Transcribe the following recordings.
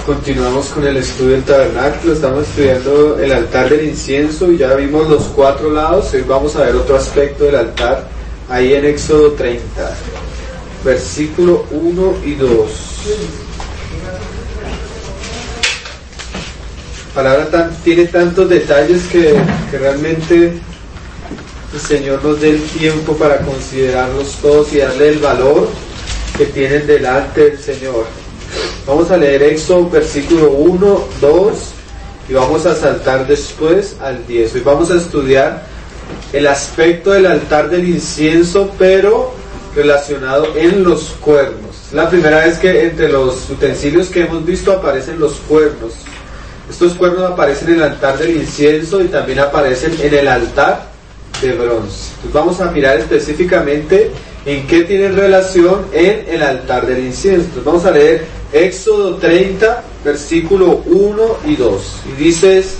Continuamos con el estudio del tabernáculo. Estamos estudiando el altar del incienso y ya vimos los 4 lados. Hoy vamos a ver otro aspecto del altar ahí en Éxodo 30, versículo 1 y 2. La palabra tiene tantos detalles que realmente el Señor nos dé el tiempo para considerarlos todos y darle el valor que tienen delante del Señor. Vamos a leer Éxodo versículo 1, 2 y vamos a saltar después al 10. Hoy vamos a estudiar el aspecto del altar del incienso, pero relacionado en los cuernos. Es la primera vez que entre los utensilios que hemos visto aparecen los cuernos. Estos cuernos aparecen en el altar del incienso y también aparecen en el altar de bronce. Entonces vamos a mirar específicamente en qué tienen relación en el altar del incienso. Entonces vamos a leer Éxodo 30, versículo 1 y 2. Y dices: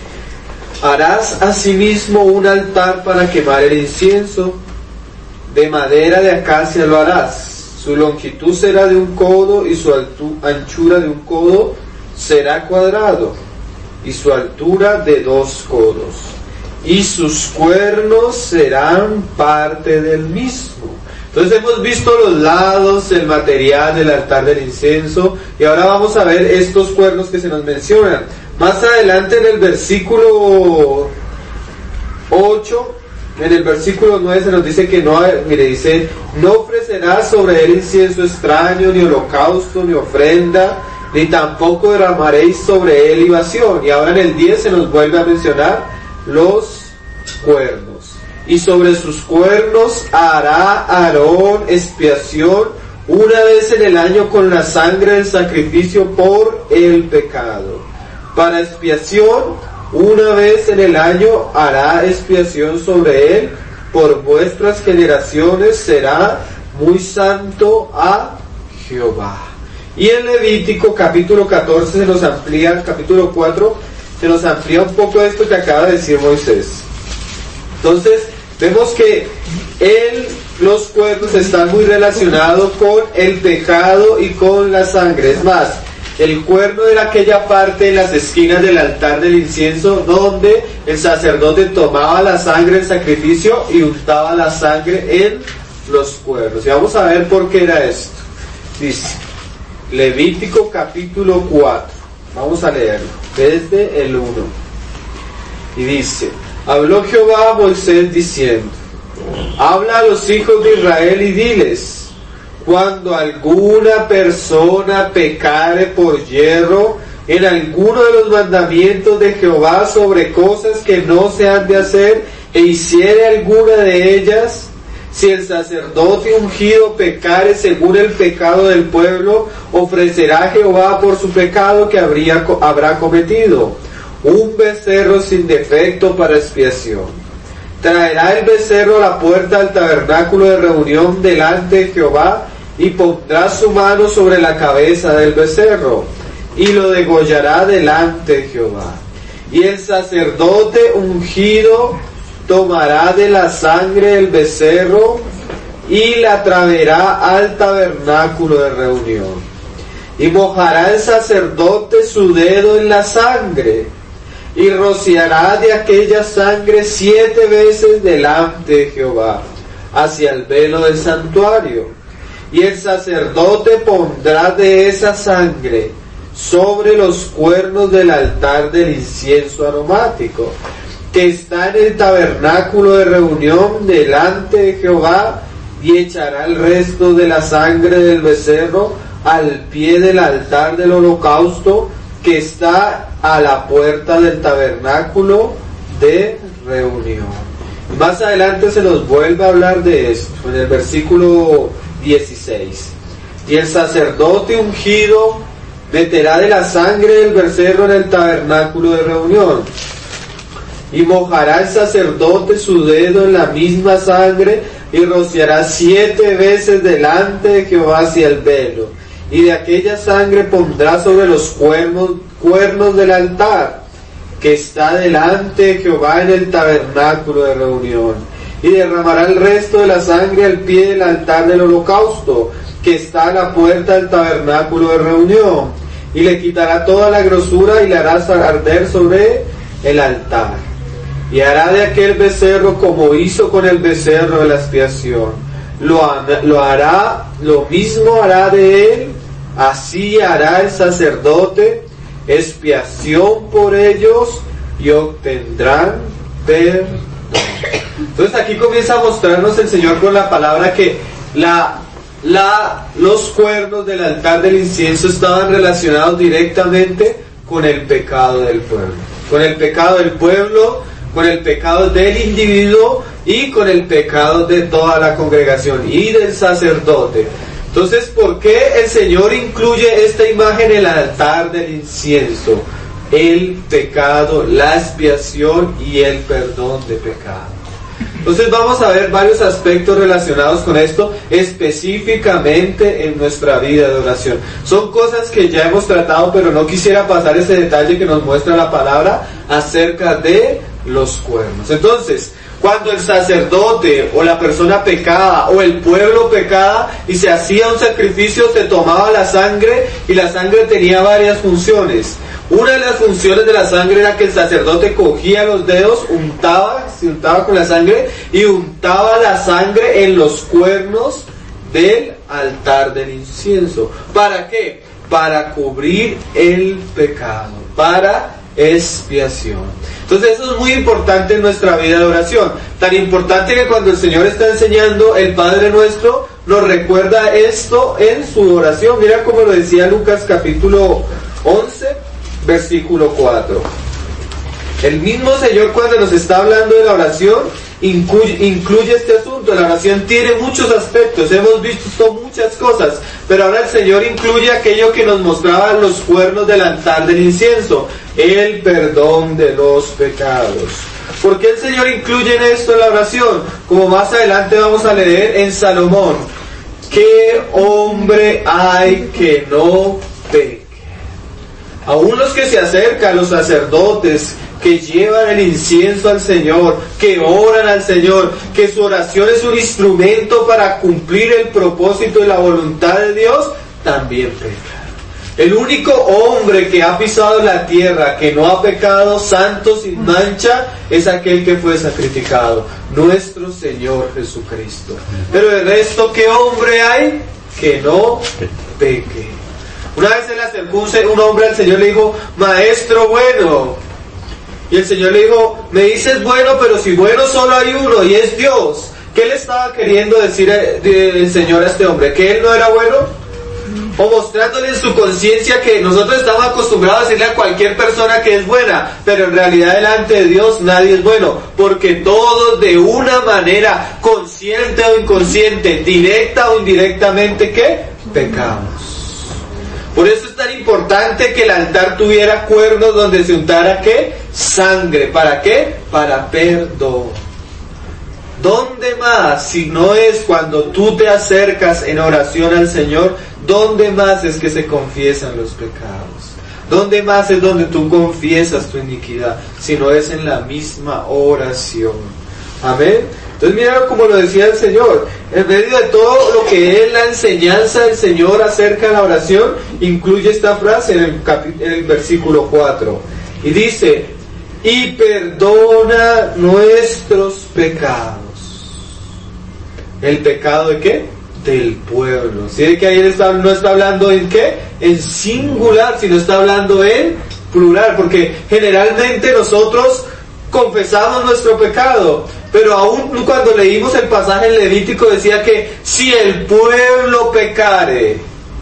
harás asimismo un altar para quemar el incienso, de madera de acacia lo harás. Su longitud será de 1 codo y su anchura de 1 codo será cuadrado, y su altura de 2 codos. Y sus cuernos serán parte del mismo. Entonces hemos visto los lados, el material del altar del incienso, y ahora vamos a ver estos cuernos que se nos mencionan. Más adelante en el versículo 8, en el versículo 9 se nos dice que no, dice: no ofrecerás sobre él incienso extraño, ni holocausto, ni ofrenda, ni tampoco derramaréis sobre él libación. Y ahora en el 10 se nos vuelve a mencionar los cuernos. Y sobre sus cuernos hará Aarón expiación una vez en el año con la sangre del sacrificio por el pecado. Para expiación, una vez en el año hará expiación sobre él, por vuestras generaciones será muy santo a Jehová. Y en Levítico capítulo 14 se nos amplía, capítulo 4, se nos amplía un poco esto que acaba de decir Moisés. Entonces, vemos que los cuernos están muy relacionados con el pecado y con la sangre. Es más, el cuerno era aquella parte en las esquinas del altar del incienso donde el sacerdote tomaba la sangre del sacrificio y untaba la sangre en los cuernos. Y vamos a ver por qué era esto. Dice, Levítico capítulo 4. Vamos a leerlo desde el 1. Y dice: habló Jehová a Moisés diciendo: habla a los hijos de Israel y diles: cuando alguna persona pecare por yerro en alguno de los mandamientos de Jehová sobre cosas que no se han de hacer, e hiciere alguna de ellas, si el sacerdote ungido pecare según el pecado del pueblo, ofrecerá a Jehová por su pecado que habrá cometido un becerro sin defecto para expiación. Traerá el becerro a la puerta del tabernáculo de reunión delante de Jehová, y pondrá su mano sobre la cabeza del becerro, y lo degollará delante de Jehová. Y el sacerdote ungido tomará de la sangre del becerro, y la traerá al tabernáculo de reunión. Y mojará el sacerdote su dedo en la sangre, y rociará de aquella sangre 7 veces delante de Jehová, hacia el velo del santuario. Y el sacerdote pondrá de esa sangre sobre los cuernos del altar del incienso aromático, que está en el tabernáculo de reunión delante de Jehová, y echará el resto de la sangre del becerro al pie del altar del holocausto, que está a la puerta del tabernáculo de reunión. Más adelante se nos vuelve a hablar de esto, en el versículo 16. Y el sacerdote ungido meterá de la sangre del becerro en el tabernáculo de reunión, y mojará el sacerdote su dedo en la misma sangre, y rociará 7 veces delante de Jehová hacia el velo, y de aquella sangre pondrá sobre los cuernos del altar, que está delante de Jehová en el tabernáculo de reunión, y derramará el resto de la sangre al pie del altar del holocausto, que está a la puerta del tabernáculo de reunión. y le quitará toda la grosura y le hará arder sobre el altar. Y hará de aquel becerro como hizo con el becerro de la expiación. Lo hará, lo mismo hará de él, así hará el sacerdote expiación por ellos y obtendrán perdón. Entonces aquí comienza a mostrarnos el Señor con la palabra que los cuernos del altar del incienso estaban relacionados directamente con el pecado del pueblo. Con el pecado del pueblo, con el pecado del individuo y con el pecado de toda la congregación y del sacerdote. Entonces, ¿por qué el Señor incluye esta imagen en el altar del incienso? El pecado, la expiación y el perdón de pecado. Entonces vamos a ver varios aspectos relacionados con esto, específicamente en nuestra vida de oración. Son cosas que ya hemos tratado, pero no quisiera pasar ese detalle que nos muestra la palabra acerca de los cuernos. Entonces, cuando el sacerdote o la persona pecaba o el pueblo pecaba y se hacía un sacrificio, se tomaba la sangre, y la sangre tenía varias funciones. Una de las funciones de la sangre era que el sacerdote cogía los dedos, se untaba con la sangre y untaba la sangre en los cuernos del altar del incienso. ¿Para qué? Para cubrir el pecado, para expiación. Entonces eso es muy importante en nuestra vida de oración. Tan importante que cuando el Señor está enseñando el Padre Nuestro, nos recuerda esto en su oración. Mira cómo lo decía Lucas capítulo 11. Versículo 4. El mismo Señor, cuando nos está hablando de la oración, incluye este asunto. La oración tiene muchos aspectos, hemos visto muchas cosas, pero ahora el Señor incluye aquello que nos mostraba los cuernos del altar del incienso, el perdón de los pecados. ¿Por qué el Señor incluye esto en la oración? Como más adelante vamos a leer en Salomón: ¿qué hombre hay que no peque? Aún los que se acercan, los sacerdotes, que llevan el incienso al Señor, que oran al Señor, que su oración es un instrumento para cumplir el propósito y la voluntad de Dios, también pecan. El único hombre que ha pisado la tierra, que no ha pecado, santo, sin mancha, es aquel que fue sacrificado, nuestro Señor Jesucristo. Pero el resto, ¿qué hombre hay que no peque? Una vez se le acercó un hombre al Señor y le dijo: Maestro bueno. Y el Señor le dijo: me dices bueno, pero si bueno solo hay uno, y es Dios. ¿Qué le estaba queriendo decir el Señor a este hombre? ¿Que él no era bueno? O mostrándole en su conciencia que nosotros estamos acostumbrados a decirle a cualquier persona que es buena, pero en realidad delante de Dios nadie es bueno, porque todos de una manera, consciente o inconsciente, directa o indirectamente, ¿qué? Pecamos. Por eso es tan importante que el altar tuviera cuernos donde se untara, ¿qué? Sangre. ¿Para qué? Para perdón. ¿Dónde más, si no es cuando tú te acercas en oración al Señor, dónde más es que se confiesan los pecados? ¿Dónde más es donde tú confiesas tu iniquidad? Si no es en la misma oración. Amén. Entonces mira como lo decía el Señor, en medio de todo lo que es la enseñanza del Señor acerca de la oración, incluye esta frase en el versículo 4. Y dice: y perdona nuestros pecados. ¿El pecado de qué? Del pueblo. ¿Sí? Que ahí no está hablando en qué? En singular, sino está hablando en plural, porque generalmente nosotros confesamos nuestro pecado, pero aún cuando leímos el pasaje en Levítico decía que si el pueblo pecare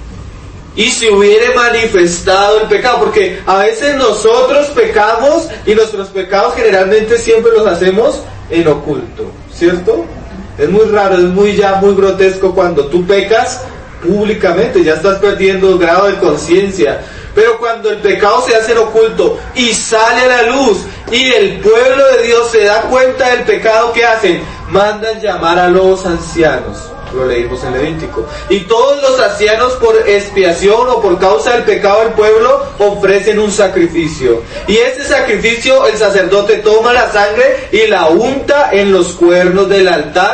y se hubiere manifestado el pecado, porque a veces nosotros pecamos y nuestros pecados generalmente siempre los hacemos en oculto, ¿cierto? Es muy raro, es muy grotesco cuando tú pecas públicamente, ya estás perdiendo grado de conciencia. Pero cuando el pecado se hace en oculto y sale a la luz y el pueblo de Dios se da cuenta del pecado que hacen, mandan llamar a los ancianos. Lo leímos en Levítico. Y todos los ancianos, por expiación o por causa del pecado del pueblo, ofrecen un sacrificio. Y ese sacrificio, el sacerdote toma la sangre y la unta en los cuernos del altar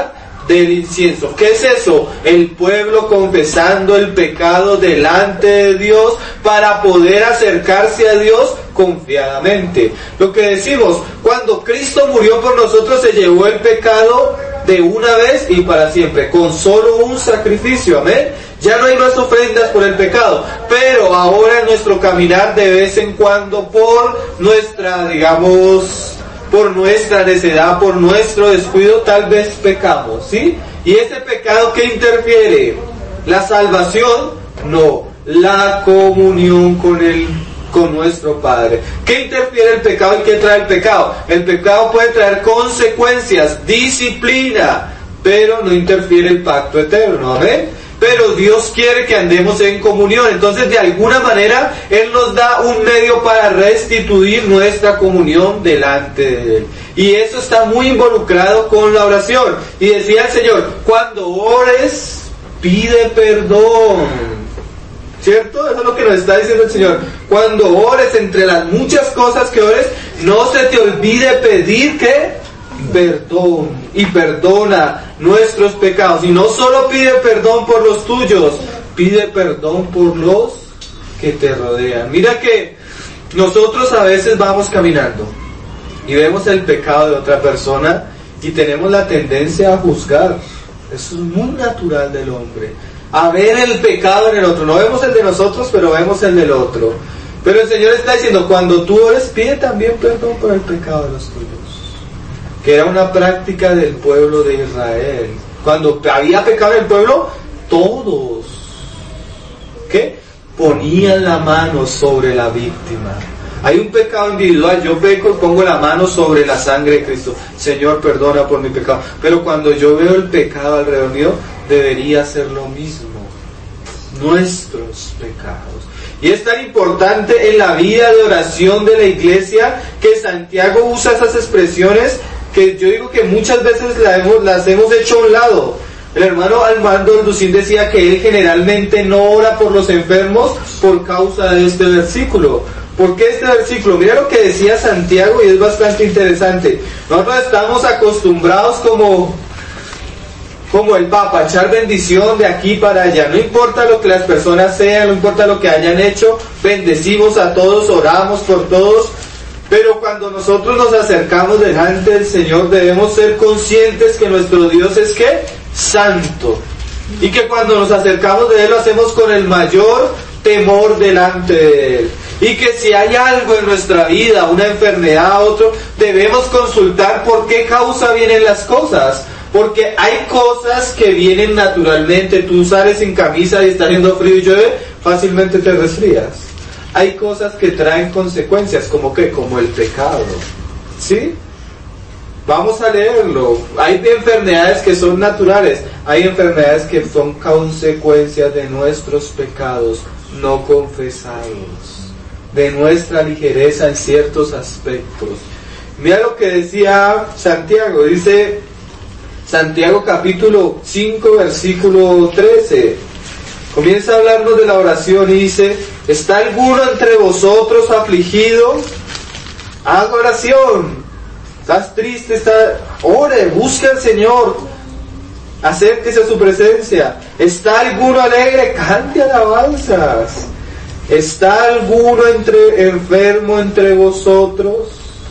del incienso. ¿Qué es eso? El pueblo confesando el pecado delante de Dios para poder acercarse a Dios confiadamente. Lo que decimos, cuando Cristo murió por nosotros, se llevó el pecado de una vez y para siempre, con solo un sacrificio, amén. Ya no hay más ofrendas por el pecado, pero ahora en nuestro caminar de vez en cuando, por nuestra, digamos, por nuestra necedad, por nuestro descuido, tal vez pecamos, ¿sí? Y ese pecado, ¿qué interfiere? ¿La salvación? No, la comunión con nuestro Padre. ¿Qué interfiere el pecado y qué trae el pecado? El pecado puede traer consecuencias, disciplina, pero no interfiere el pacto eterno, ¿amén? Pero Dios quiere que andemos en comunión, entonces de alguna manera Él nos da un medio para restituir nuestra comunión delante de Él. Y eso está muy involucrado con la oración. Y decía el Señor, cuando ores, pide perdón. ¿Cierto? Eso es lo que nos está diciendo el Señor. Cuando ores, entre las muchas cosas que ores, no se te olvide pedir que perdón, y perdona nuestros pecados. Y no solo pide perdón por los tuyos, pide perdón por los que te rodean. Mira que nosotros a veces vamos caminando y vemos el pecado de otra persona y tenemos la tendencia a juzgar. Eso es muy natural del hombre, a ver el pecado en el otro. No vemos el de nosotros, pero vemos el del otro. Pero el Señor está diciendo, cuando tú ores, pide también perdón por el pecado de los tuyos, que era una práctica del pueblo de Israel. Cuando había pecado en el pueblo, todos, ¿qué? Ponían la mano sobre la víctima. Hay un pecado individual, yo peco y pongo la mano sobre la sangre de Cristo. Señor, perdona por mi pecado. Pero cuando yo veo el pecado alrededor mío, debería hacer lo mismo. Nuestros pecados. Y es tan importante en la vida de oración de la iglesia que Santiago usa esas expresiones que yo digo que muchas veces las hemos hecho a un lado. El hermano Armando Alducín decía que él generalmente no ora por los enfermos por causa de este versículo. ¿Por qué este versículo? Mira lo que decía Santiago y es bastante interesante. Nosotros estamos acostumbrados como el Papa, echar bendición de aquí para allá. No importa lo que las personas sean, no importa lo que hayan hecho, bendecimos a todos, oramos por todos. Pero cuando nosotros nos acercamos delante del Señor, debemos ser conscientes que nuestro Dios es ¿qué? Santo. Y que cuando nos acercamos de Él lo hacemos con el mayor temor delante de Él. Y que si hay algo en nuestra vida, una enfermedad, otro, debemos consultar por qué causa vienen las cosas. Porque hay cosas que vienen naturalmente. Tú sales sin camisa y está haciendo frío y llueve, fácilmente te resfrías. Hay cosas que traen consecuencias, como que, como el pecado, ¿sí? Vamos a leerlo. Hay enfermedades que son naturales, hay enfermedades que son consecuencias de nuestros pecados no confesados, de nuestra ligereza en ciertos aspectos. Mira lo que decía Santiago, dice Santiago capítulo 5 versículo 13. Comienza a hablarnos de la oración y dice, ¿está alguno entre vosotros afligido? Haz oración. ¿Estás triste? Ore, busque al Señor. Acérquese a su presencia. ¿Está alguno alegre? Cante alabanzas. ¿Está alguno enfermo entre vosotros?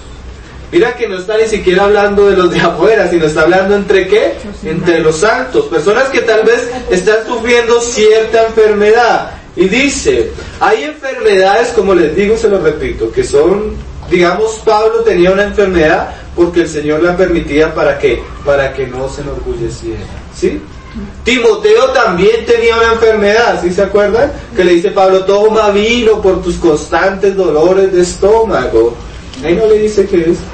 Mira que no está ni siquiera hablando de los de afuera, sino está hablando entre ¿qué? Entre los santos. Personas que tal vez están sufriendo cierta enfermedad. Y dice, hay enfermedades, como les digo, se lo repito, que son, digamos, Pablo tenía una enfermedad porque el Señor la permitía, ¿para qué? Para que no se enorgulleciera, ¿sí? Timoteo también tenía una enfermedad, ¿sí se acuerdan? Que le dice Pablo, toma vino por tus constantes dolores de estómago. Ahí no le dice qué es.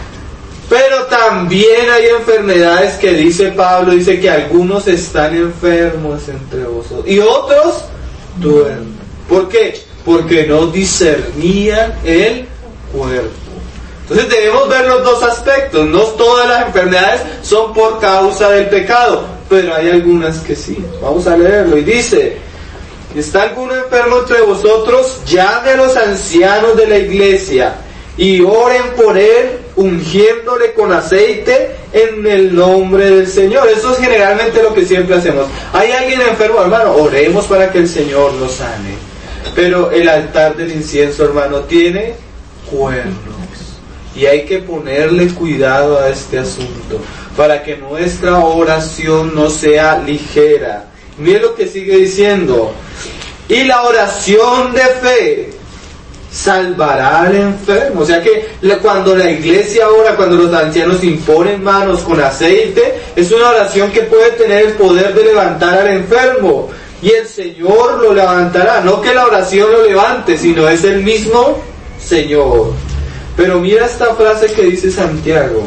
Pero también hay enfermedades que dice Pablo, dice que algunos están enfermos entre vosotros y otros duermen. ¿Por qué? Porque no discernían el cuerpo. Entonces debemos ver los dos aspectos. No todas las enfermedades son por causa del pecado, pero hay algunas que sí. Vamos a leerlo y dice, ¿está alguno enfermo entre vosotros? Llame a los ancianos de la iglesia y oren por él ungiéndole con aceite en el nombre del Señor. Eso es generalmente lo que siempre hacemos. Hay alguien enfermo, hermano, oremos para que el Señor lo sane. Pero el altar del incienso, hermano, tiene cuernos. Y hay que ponerle cuidado a este asunto, para que nuestra oración no sea ligera. Mire lo que sigue diciendo. Y la oración de fe salvará al enfermo. O sea que cuando la iglesia ora, cuando los ancianos imponen manos con aceite, es una oración que puede tener el poder de levantar al enfermo. Y el Señor lo levantará. No que la oración lo levante, sino es el mismo Señor. Pero mira esta frase que dice Santiago.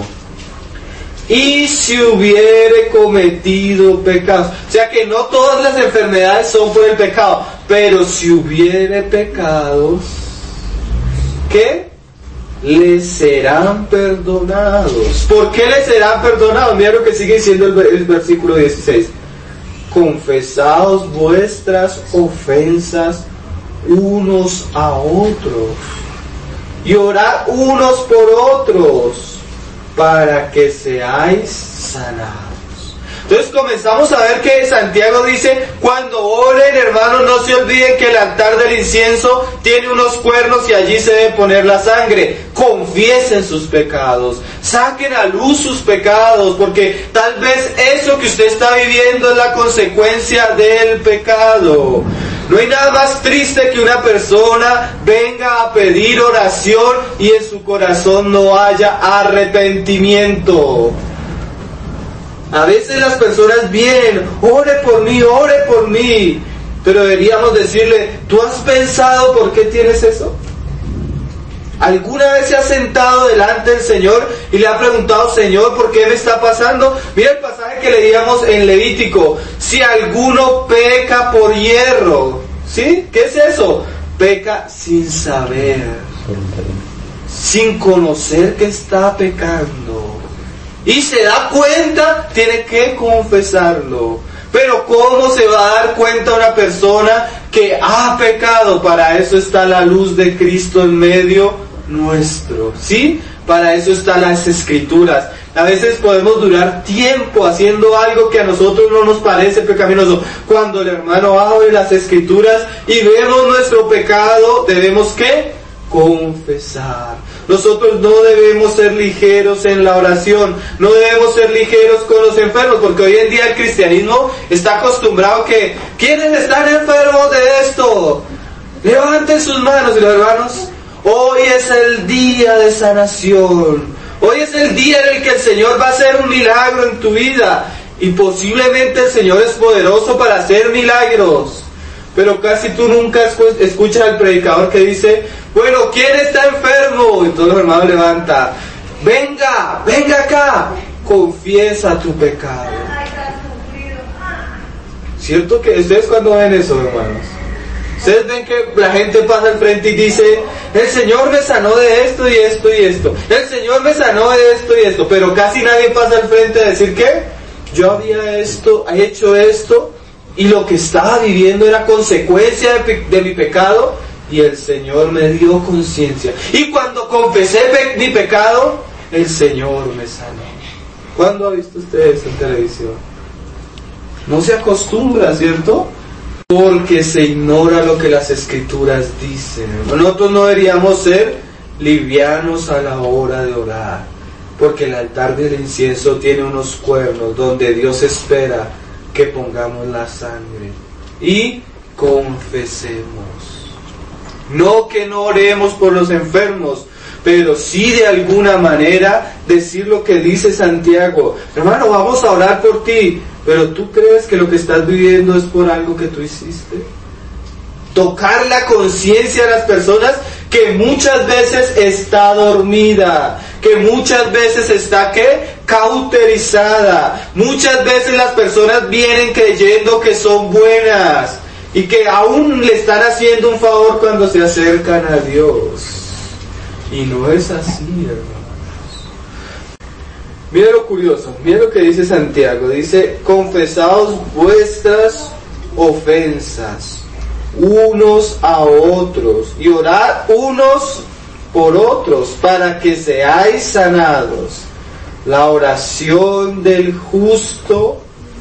Y si hubiere cometido pecados. O sea que no todas las enfermedades son por el pecado. Pero si hubiere pecados, ¿qué? Les serán perdonados. ¿Por qué les serán perdonados? Mira lo que sigue diciendo el versículo 16. Confesaos vuestras ofensas unos a otros. Y orad unos por otros, para que seáis sanados. Entonces comenzamos a ver que Santiago dice, cuando oren, hermanos, no se olviden que el altar del incienso tiene unos cuernos y allí se debe poner la sangre. Confiesen sus pecados, saquen a luz sus pecados, porque tal vez eso que usted está viviendo es la consecuencia del pecado. No hay nada más triste que una persona venga a pedir oración y en su corazón no haya arrepentimiento. A veces las personas vienen, ore por mí, pero deberíamos decirle, ¿tú has pensado por qué tienes eso? ¿Alguna vez se ha sentado delante del Señor y le ha preguntado, Señor, ¿por qué me está pasando? Mira el pasaje que leíamos en Levítico. Si alguno peca por hierro, ¿sí? ¿Qué es eso? Peca sin saber, sin conocer que está pecando. Y se da cuenta, tiene que confesarlo. Pero ¿cómo se va a dar cuenta una persona que ha pecado? Para eso está la luz de Cristo en medio nuestro, ¿sí? Para eso están las Escrituras. A veces podemos durar tiempo haciendo algo que a nosotros no nos parece pecaminoso. Cuando el hermano abre las Escrituras y vemos nuestro pecado, debemos ¿qué? Confesar. Nosotros no debemos ser ligeros en la oración, no debemos ser ligeros con los enfermos, porque hoy en día el cristianismo está acostumbrado que ¿quiénes están enfermos de esto? Levanten sus manos. Y los hermanos, hoy es el día de sanación, hoy es el día en el que el Señor va a hacer un milagro en tu vida, y posiblemente el Señor es poderoso para hacer milagros, pero casi tú nunca escuchas al predicador que dice, bueno, ¿quién está enfermo? Y todos los hermanos levantan, venga acá, confiesa tu pecado. ¿Cierto que ustedes cuando ven eso, hermanos? Ustedes ven que la gente pasa al frente y dice, el Señor me sanó de esto y esto y esto, el Señor me sanó de esto y esto, pero casi nadie pasa al frente a decir, ¿qué? Yo había hecho esto, y lo que estaba viviendo era consecuencia de mi pecado, y el Señor me dio conciencia. Y cuando confesé mi pecado, el Señor me sanó. ¿Cuándo ha visto usted eso en televisión? No se acostumbra, ¿cierto? Porque se ignora lo que las Escrituras dicen. Nosotros no deberíamos ser livianos a la hora de orar, porque el altar del incienso tiene unos cuernos donde Dios espera que pongamos la sangre y confesemos. No que no oremos por los enfermos, pero sí de alguna manera decir lo que dice Santiago. Hermano, vamos a orar por ti, pero ¿tú crees que lo que estás viviendo es por algo que tú hiciste? Tocar la conciencia de las personas que muchas veces está dormida, que muchas veces está ¿qué? Cauterizada. Muchas veces las personas vienen creyendo que son buenas y que aún le están haciendo un favor cuando se acercan a Dios. Y no es así, hermanos. Mira lo curioso, mira lo que dice Santiago. Dice, confesaos vuestras ofensas unos a otros y orad unos por otros, para que seáis sanados. La oración del justo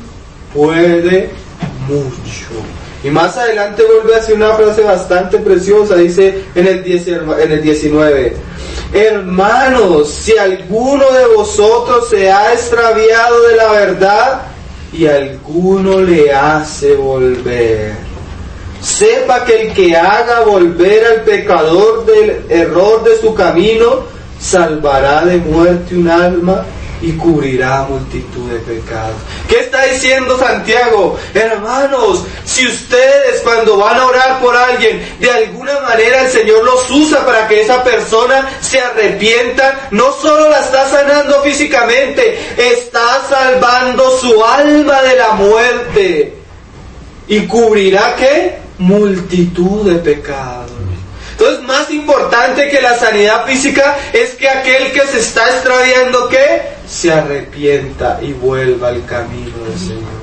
puede mucho. Y más adelante vuelve a decir una frase bastante preciosa, dice en el 19: hermanos, si alguno de vosotros se ha extraviado de la verdad y alguno le hace volver, sepa que el que haga volver al pecador del error de su camino, salvará de muerte un alma y cubrirá multitud de pecados. ¿Qué está diciendo Santiago? Hermanos, si ustedes cuando van a orar por alguien, de alguna manera el Señor los usa para que esa persona se arrepienta, no solo la está sanando físicamente, está salvando su alma de la muerte. ¿Y cubrirá qué? Multitud de pecados. Entonces, más importante que la sanidad física es que aquel que se está extraviando, ¿qué? Se arrepienta y vuelva al camino del Señor.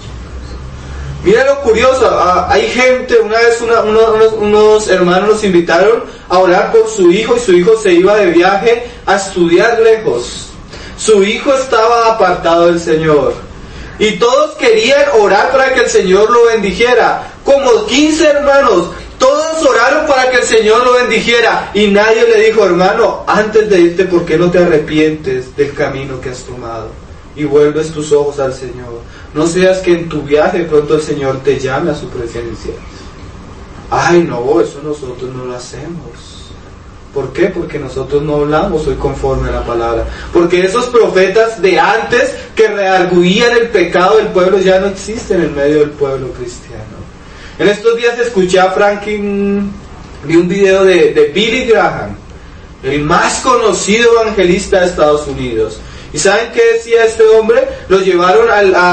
Mira lo curioso, hay gente, una vez unos hermanos nos invitaron a orar por su hijo, y su hijo se iba de viaje a estudiar lejos. Su hijo estaba apartado del Señor y todos querían orar para que el Señor lo bendijera. Como 15 hermanos, todos oraron para que el Señor lo bendijera, y nadie le dijo: hermano, antes de irte, ¿por qué no te arrepientes del camino que has tomado y vuelves tus ojos al Señor? No seas que en tu viaje de pronto el Señor te llame a su presencia. Ay, no, eso nosotros no lo hacemos. ¿Por qué? Porque nosotros no hablamos hoy conforme a la palabra. Porque esos profetas de antes que redarguían el pecado del pueblo ya no existen en medio del pueblo cristiano. En estos días escuché a Franklin, vi un video de Billy Graham, el más conocido evangelista de Estados Unidos. ¿Y saben qué decía este hombre? Lo llevaron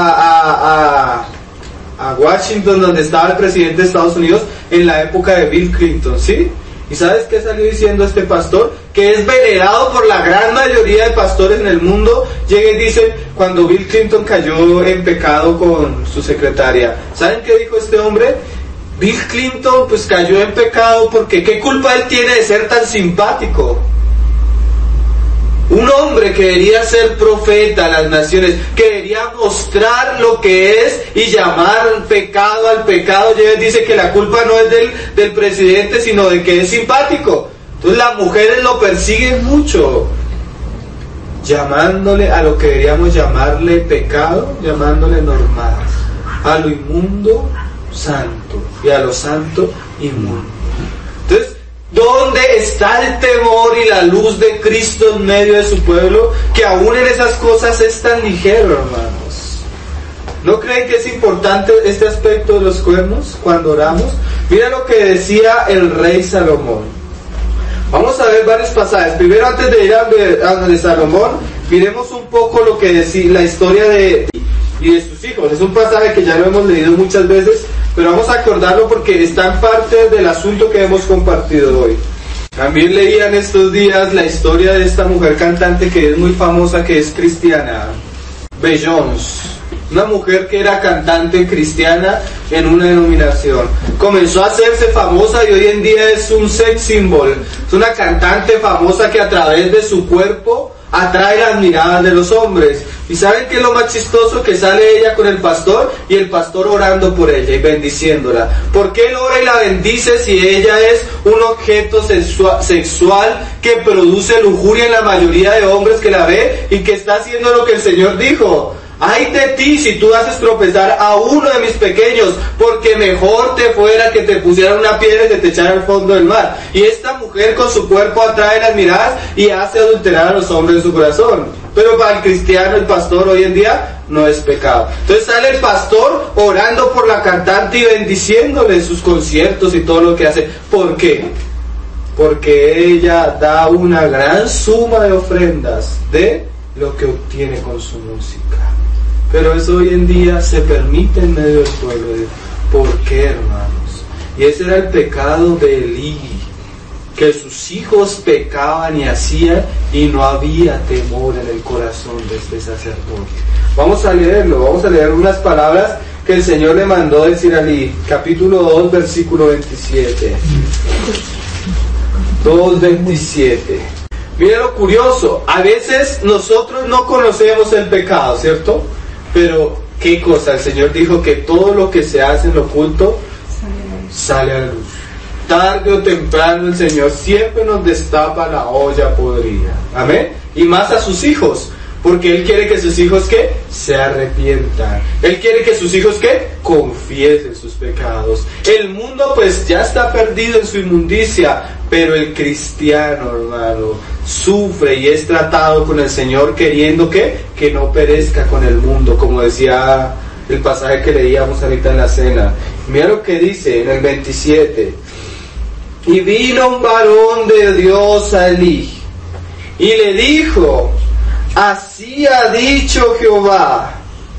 a Washington, donde estaba el presidente de Estados Unidos en la época de Bill Clinton, ¿sí? ¿Y sabes qué salió diciendo este pastor? Que es venerado por la gran mayoría de pastores en el mundo. Llega y dice, cuando Bill Clinton cayó en pecado con su secretaria, ¿saben qué dijo este hombre? Bill Clinton pues cayó en pecado porque ¿qué culpa él tiene de ser tan simpático? Un hombre que debería ser profeta a las naciones, que debería mostrar lo que es y llamar pecado al pecado, y dice que la culpa no es del presidente, sino de que es simpático. Entonces las mujeres lo persiguen mucho, llamándole a lo que deberíamos llamarle pecado, llamándole normal, a lo inmundo santo y a lo santo inmundo. Entonces, ¿dónde está el temor y la luz de Cristo en medio de su pueblo, que aún en esas cosas es tan ligero, hermanos? ¿No creen que es importante este aspecto de los cuernos cuando oramos? Mira lo que decía el rey Salomón. Vamos a ver varios pasajes. Primero, antes de ir a donde Salomón, miremos un poco lo que decía la historia de sus hijos. Es un pasaje que ya lo hemos leído muchas veces, pero vamos a acordarlo porque está en parte del asunto que hemos compartido hoy. También leía en estos días la historia de esta mujer cantante que es muy famosa, que es Christiana Beyoncé. Una mujer que era cantante cristiana en una denominación. Comenzó a hacerse famosa y hoy en día es un sex symbol. Es una cantante famosa que a través de su cuerpo atrae las miradas de los hombres. ¿Y saben qué es lo más chistoso? Que sale ella con el pastor y el pastor orando por ella y bendiciéndola. ¿Por qué él ora y la bendice si ella es un objeto sexual que produce lujuria en la mayoría de hombres que la ve y que está haciendo lo que el Señor dijo? ¡Ay de ti si tú haces tropezar a uno de mis pequeños! Porque mejor te fuera que te pusieran una piedra y te echara al fondo del mar. Y esta mujer con su cuerpo atrae las miradas y hace adulterar a los hombres en su corazón. Pero para el cristiano, el pastor hoy en día, no es pecado. Entonces sale el pastor orando por la cantante y bendiciéndole sus conciertos y todo lo que hace. ¿Por qué? Porque ella da una gran suma de ofrendas de lo que obtiene con su música. Pero eso hoy en día se permite en medio del pueblo. ¿Por qué, hermanos? Y ese era el pecado de Elí, que sus hijos pecaban y hacían, y no había temor en el corazón de este sacerdote. Vamos a leerlo, vamos a leer unas palabras que el Señor le mandó decir a Elí, capítulo 2, versículo 27. 2:27. Mira lo curioso, a veces nosotros no conocemos el pecado, ¿cierto? Pero, ¿qué cosa? El Señor dijo que todo lo que se hace en lo oculto sale a la luz. Tarde o temprano el Señor siempre nos destapa la olla podrida. Amén. Y más a sus hijos. Porque Él quiere que sus hijos, ¿qué? Se arrepientan. Él quiere que sus hijos, ¿qué? Confiesen sus pecados. El mundo pues ya está perdido en su inmundicia, pero el cristiano, hermano, sufre y es tratado con el Señor queriendo, ¿qué? Que no perezca con el mundo, como decía el pasaje que leíamos ahorita en la cena. Mira lo que dice en el 27. Y vino un varón de Dios a Elí y le dijo: así ha dicho Jehová,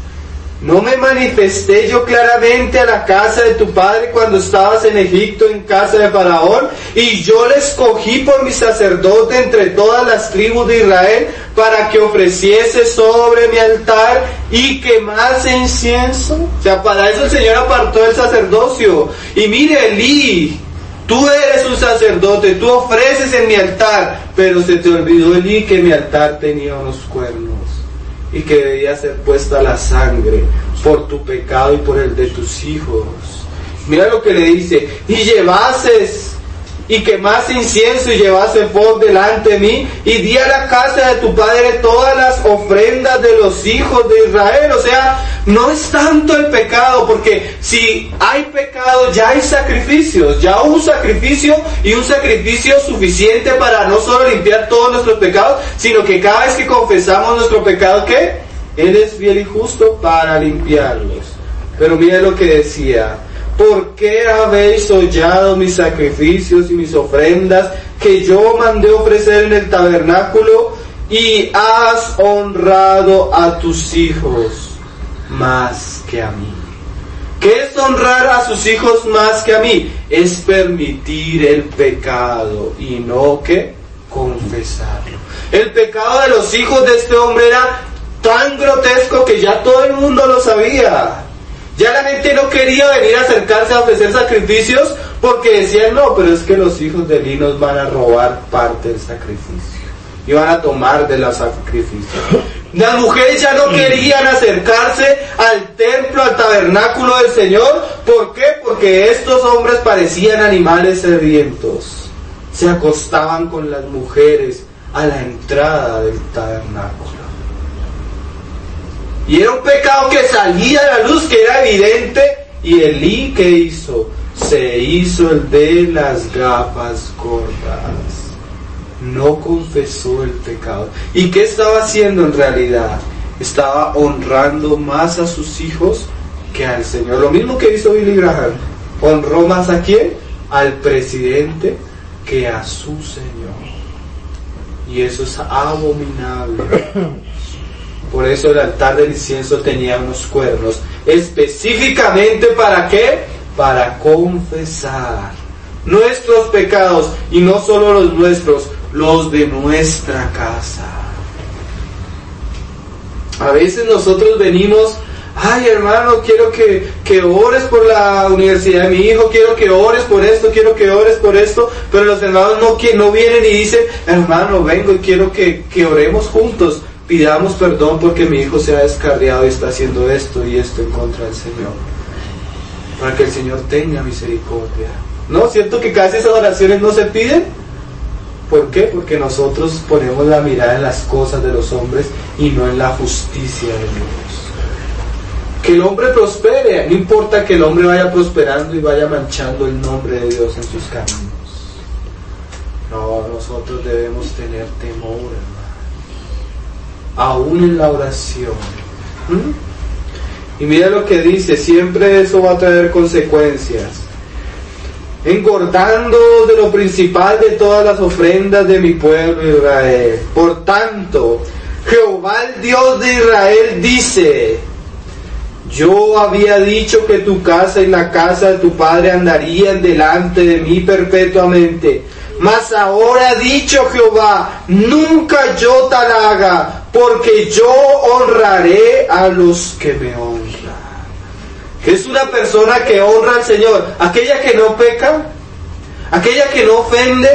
¿no me manifesté yo claramente a la casa de tu padre cuando estabas en Egipto en casa de Faraón? Y yo le escogí por mi sacerdote entre todas las tribus de Israel para que ofreciese sobre mi altar y quemase incienso. O sea, para eso el Señor apartó el sacerdocio. Y mire, Elí, tú eres un sacerdote, tú ofreces en mi altar, pero se te olvidó, Elí, que mi altar tenía unos cuernos y que debía ser puesta la sangre por tu pecado y por el de tus hijos. Mira lo que le dice: y llevases y quemase incienso y llevase por delante de mí y di a la casa de tu padre todas las ofrendas de los hijos de Israel. O sea, no es tanto el pecado, porque si hay pecado ya hay sacrificios, ya hubo un sacrificio y un sacrificio suficiente para no solo limpiar todos nuestros pecados, sino que cada vez que confesamos nuestro pecado, ¿qué? Él es fiel y justo para limpiarlos. Pero mire lo que decía: ¿por qué habéis hollado mis sacrificios y mis ofrendas que yo mandé ofrecer en el tabernáculo, y has honrado a tus hijos más que a mí? ¿Qué es honrar a sus hijos más que a mí? Es permitir el pecado y no que confesarlo. El pecado de los hijos de este hombre era tan grotesco que ya todo el mundo lo sabía. Ya la gente no quería venir a acercarse a ofrecer sacrificios porque decían: no, pero es que los hijos de Elí nos van a robar parte del sacrificio y van a tomar de los sacrificios. Las mujeres ya no querían acercarse al templo, al tabernáculo del Señor. ¿Por qué? Porque estos hombres parecían animales sedientos. Se acostaban con las mujeres a la entrada del tabernáculo. Y era un pecado que salía a la luz, que era evidente. Y Elí, ¿qué hizo? Se hizo el de las gafas gordas. No confesó el pecado. ¿Y qué estaba haciendo en realidad? Estaba honrando más a sus hijos que al Señor. Lo mismo que hizo Billy Graham. ¿Honró más a quién? Al presidente que a su Señor. Y eso es abominable. Por eso el altar del incienso tenía unos cuernos. ¿Específicamente para qué? Para confesar nuestros pecados. Y no solo los nuestros, los de nuestra casa. A veces nosotros venimos: ay, hermano, quiero que ores por la universidad de mi hijo, quiero que ores por esto, quiero que ores por esto. Pero los hermanos no vienen y dicen: hermano, vengo y quiero que oremos juntos. Pidamos perdón porque mi hijo se ha descarriado y está haciendo esto y esto en contra del Señor, para que el Señor tenga misericordia. ¿No es cierto que casi esas oraciones no se piden? ¿Por qué? Porque nosotros ponemos la mirada en las cosas de los hombres y no en la justicia de Dios. Que el hombre prospere, no importa que el hombre vaya prosperando y vaya manchando el nombre de Dios en sus caminos. No, nosotros debemos tener temor, hermano, aún en la oración. Y mira lo que dice: siempre eso va a traer consecuencias. Engordando de lo principal de todas las ofrendas de mi pueblo Israel. Por tanto, Jehová el Dios de Israel dice: yo había dicho que tu casa y la casa de tu padre andarían delante de mí perpetuamente. Mas ahora ha dicho Jehová: nunca yo tal haga, porque yo honraré a los que me honran. ¿Qué es una persona que honra al Señor? Aquella que no peca, aquella que no ofende,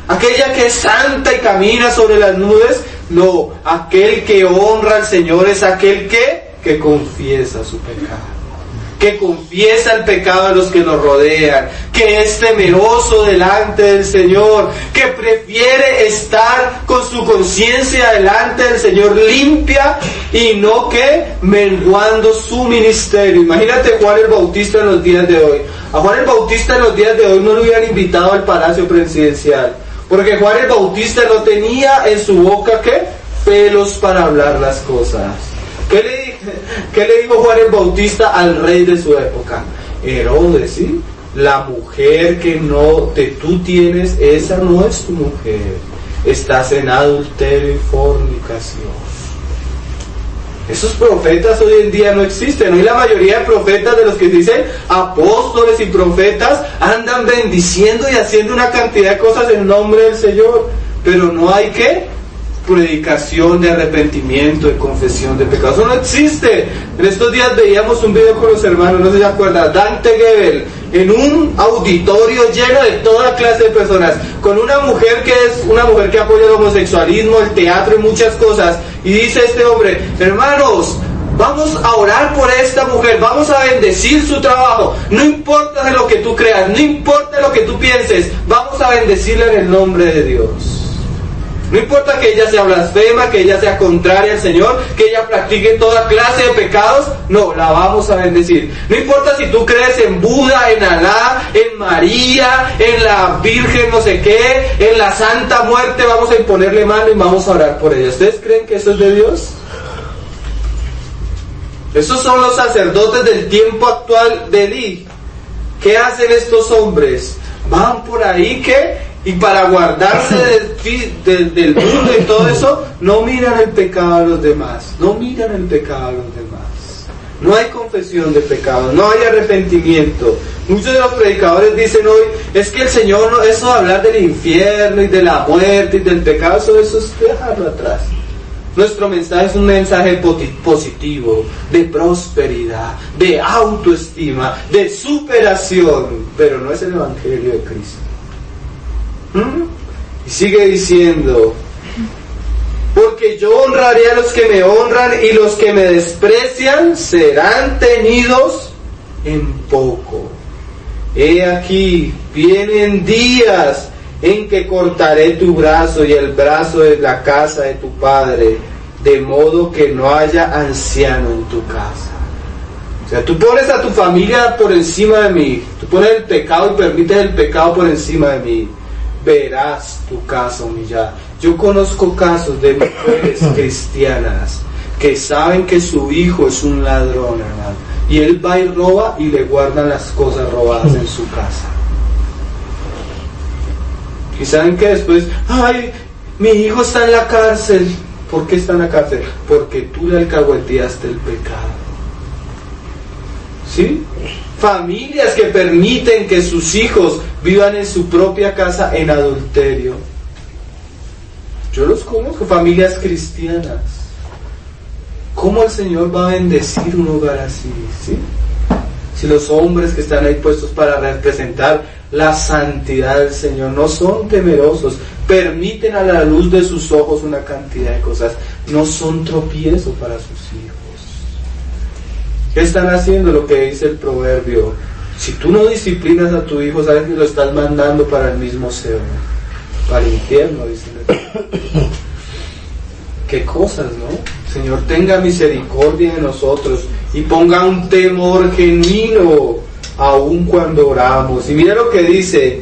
aquella que es santa y camina sobre las nubes. No, aquel que honra al Señor es aquel que confiesa su pecado, que confiesa el pecado de los que nos rodean, que es temeroso delante del Señor, que prefiere estar con su conciencia delante del Señor limpia y no que menguando su ministerio. Imagínate Juan el Bautista en los días de hoy. A Juan el Bautista en los días de hoy no lo hubieran invitado al palacio presidencial, porque Juan el Bautista no tenía en su boca ¿qué? Pelos para hablar las cosas. ¿Qué le dijo Juan el Bautista al rey de su época? Herodes, ¿sí? La mujer que tú tienes, esa no es tu mujer. Estás en adulterio y fornicación. Esos profetas hoy en día no existen. Hoy la mayoría de profetas, de los que dicen apóstoles y profetas, andan bendiciendo y haciendo una cantidad de cosas en nombre del Señor. Pero no hay predicación de arrepentimiento, de confesión de pecados. Eso no existe. En estos días veíamos un video con los hermanos, no sé si se acuerdan, Dante Gebel, en un auditorio lleno de toda clase de personas, con una mujer que es una mujer que apoya el homosexualismo, el teatro y muchas cosas, y dice este hombre: hermanos, vamos a orar por esta mujer, vamos a bendecir su trabajo, no importa de lo que tú creas, no importa lo que tú pienses, vamos a bendecirla en el nombre de Dios. No importa que ella sea blasfema, que ella sea contraria al Señor, que ella practique toda clase de pecados, no, la vamos a bendecir. No importa si tú crees en Buda, en Alá, en María, en la Virgen no sé qué, en la Santa Muerte, vamos a imponerle mano y vamos a orar por ella. ¿Ustedes creen que eso es de Dios? Esos son los sacerdotes del tiempo actual de Elí. ¿Qué hacen estos hombres? Van por ahí y para guardarse del mundo y todo eso, no miran el pecado de los demás, no miran el pecado de los demás. No hay confesión de pecado, no hay arrepentimiento. Muchos de los predicadores dicen hoy, es que el Señor, no, eso de hablar del infierno y de la muerte y del pecado, eso es dejarlo atrás. Nuestro mensaje es un mensaje positivo, de prosperidad, de autoestima, de superación, pero no es el Evangelio de Cristo. Y sigue diciendo: porque yo honraré a los que me honran y los que me desprecian serán tenidos en poco. He aquí, vienen días en que cortaré tu brazo y el brazo de la casa de tu padre, de modo que no haya anciano en tu casa. O sea, tú pones a tu familia por encima de mí, tú pones el pecado y permites el pecado por encima de mí, verás tu casa humillada. Yo conozco casos de mujeres cristianas que saben que su hijo es un ladrón, hermano, y él va y roba y le guardan las cosas robadas en su casa. Y saben que después, ay, mi hijo está en la cárcel. ¿Por qué está en la cárcel? Porque tú le alcahueteaste el pecado. ¿Sí? Familias que permiten que sus hijos vivan en su propia casa en adulterio. Yo los conozco, familias cristianas. ¿Cómo el Señor va a bendecir un hogar así? ¿Sí? Si los hombres que están ahí puestos para representar la santidad del Señor no son temerosos, permiten a la luz de sus ojos una cantidad de cosas, no son tropiezo para sus hijos. ¿Qué están haciendo? Lo que dice el proverbio: si tú no disciplinas a tu hijo, sabes que lo estás mandando para el mismo Seol, para el infierno, dice el qué cosas, ¿no? Señor, tenga misericordia de nosotros y ponga un temor genuino aun cuando oramos. Y mira lo que dice: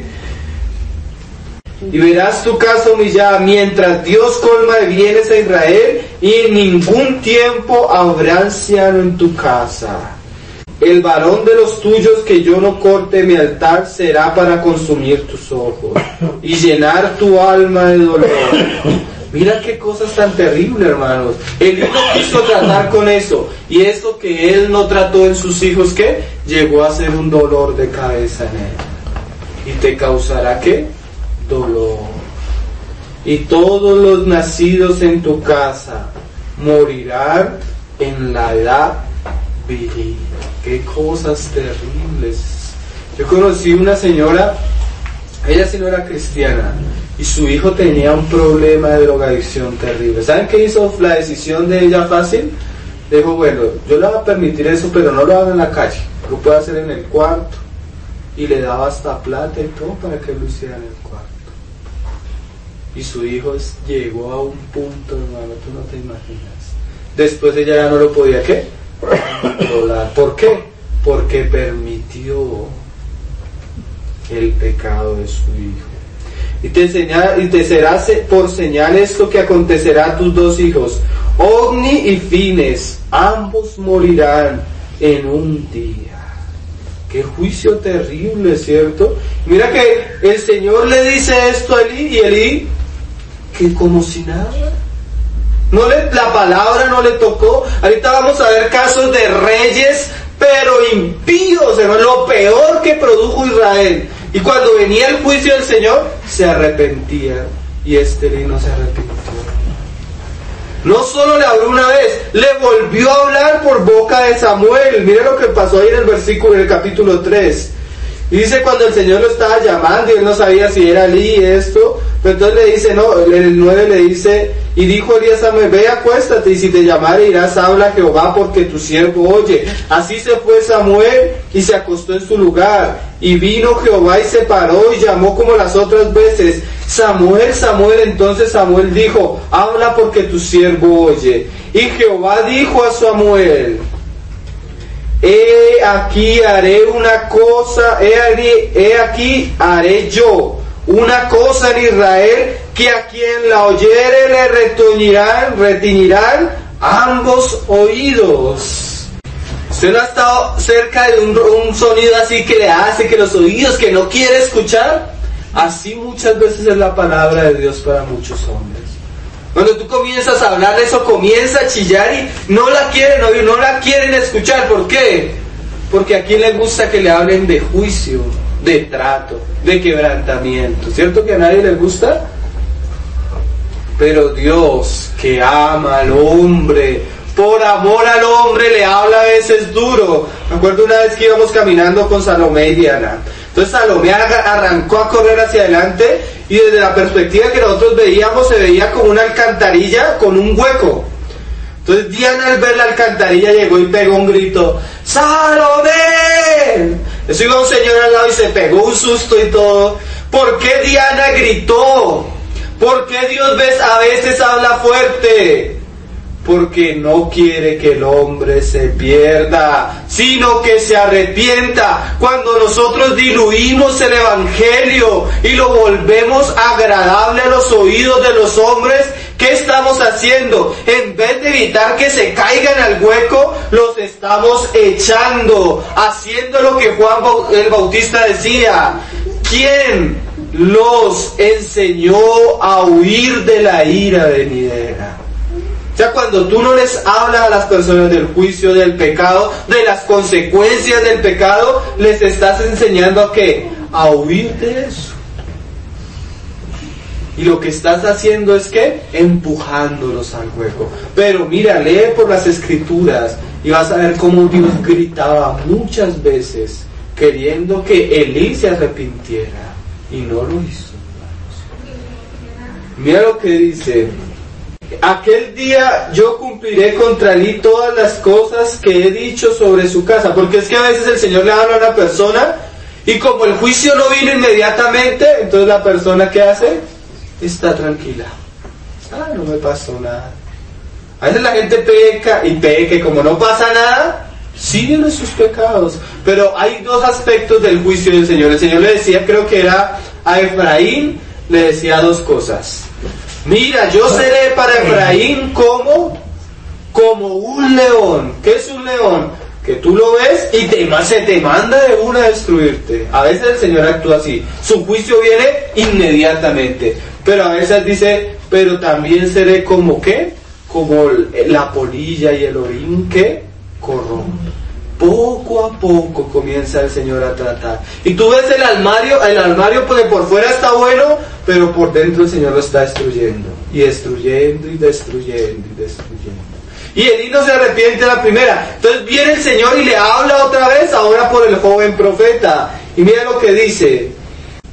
y verás tu casa humillada mientras Dios colma de bienes a Israel, y en ningún tiempo habrá anciano en tu casa. El varón de los tuyos que yo no corte mi altar será para consumir tus ojos y llenar tu alma de dolor. Mira qué cosas tan terribles, hermanos. Él no quiso tratar con eso, y eso que él no trató en sus hijos, ¿qué? Llegó a ser un dolor de cabeza en él. ¿Y te causará qué? Dolor. Y todos los nacidos en tu casa morirán en la edad viril. Qué cosas terribles. Yo conocí una señora, ella sí no era cristiana, y su hijo tenía un problema de drogadicción terrible. ¿Saben qué hizo la decisión de ella fácil? Dijo, bueno, yo le voy a permitir eso, pero no lo haga en la calle, lo puede hacer en el cuarto. Y le daba hasta plata y todo para que lo hiciera en el cuarto. Y su hijo llegó a un punto, hermano, tú no te imaginas. Después ella ya no lo podía, ¿qué? Controlar. ¿Por qué? Porque permitió el pecado de su hijo. Y te será por señal esto que acontecerá a tus dos hijos, Ofni y Fines, ambos morirán en un día. Qué juicio terrible, ¿cierto? Mira que el Señor le dice esto a Elí, y Elí, que como si nada, la palabra no le tocó. Ahorita vamos a ver casos de reyes, pero impíos, hermano, lo peor que produjo Israel. Y cuando venía el juicio del Señor, se arrepentían, y Elí no se arrepintió. No solo le habló una vez, le volvió a hablar por boca de Samuel. Mire lo que pasó ahí en el capítulo 3. Y dice, cuando el Señor lo estaba llamando y él no sabía si era Elí esto, pero entonces le dice, no, en el 9 le dice, y dijo Elí a Samuel, ve, acuéstate, y si te llamare irás, habla a Jehová, porque tu siervo oye. Así se fue Samuel y se acostó en su lugar. Y vino Jehová y se paró y llamó como las otras veces, Samuel, Samuel. Entonces Samuel dijo, habla porque tu siervo oye. Y Jehová dijo a Samuel, he aquí haré una cosa, he aquí haré yo una cosa en Israel, que a quien la oyere le retiñirán ambos oídos. ¿Usted no ha estado cerca de un sonido así que le hace que los oídos que no quiere escuchar? Así muchas veces es la palabra de Dios para muchos hombres. Cuando tú comienzas a hablar eso, comienza a chillar y no la quieren oír, no la quieren escuchar. ¿Por qué? Porque a quien le gusta que le hablen de juicio, de trato, de quebrantamiento. ¿Cierto que a nadie le gusta? Pero Dios, que ama al hombre, por amor al hombre le habla a veces duro. Me acuerdo una vez que íbamos caminando con Salomé y Diana. Entonces Salomé arrancó a correr hacia adelante y desde la perspectiva que nosotros veíamos se veía como una alcantarilla con un hueco. Entonces Diana, al ver la alcantarilla, llegó y pegó un grito, ¡Salomé! Eso iba un señor al lado y se pegó un susto y todo. ¿Por qué Diana gritó? ¿Por qué Dios a veces habla fuerte? Porque no quiere que el hombre se pierda, sino que se arrepienta. Cuando nosotros diluimos el Evangelio y lo volvemos agradable a los oídos de los hombres, ¿qué estamos haciendo? En vez de evitar que se caigan al hueco, los estamos echando, haciendo lo que Juan el Bautista decía. ¿Quién los enseñó a huir de la ira venidera? O sea, cuando tú no les hablas a las personas del juicio, del pecado, de las consecuencias del pecado, les estás enseñando a ¿qué? A huir de eso. Y lo que estás haciendo es ¿qué? Empujándolos al hueco. Pero mira, lee por las Escrituras y vas a ver cómo Dios gritaba muchas veces queriendo que Elí se arrepintiera y no lo hizo. Mira lo que dice: aquel día yo cumpliré contra Elí todas las cosas que he dicho sobre su casa. Porque es que a veces el Señor le habla a una persona y como el juicio no vino inmediatamente, entonces la persona ¿qué hace? Está tranquila. No me pasó nada. A veces la gente peca y como no pasa nada, siguen en sus pecados. Pero hay dos aspectos del juicio del Señor. El Señor le decía, creo que era a Efraín, le decía dos cosas. Mira, yo seré para Efraín como un león. ¿Qué es un león? Que tú lo ves y se te manda de una a destruirte. A veces el Señor actúa así. Su juicio viene inmediatamente. Pero a veces dice, pero también seré como ¿qué? Como la polilla y el orín que corrompe. Poco a poco comienza el Señor a tratar. Y tú ves el armario porque por fuera está bueno, pero por dentro el Señor lo está destruyendo. Y destruyendo, y destruyendo, y destruyendo. Y Elí no se arrepiente de la primera. Entonces viene el Señor y le habla otra vez, ahora por el joven profeta. Y mira lo que dice.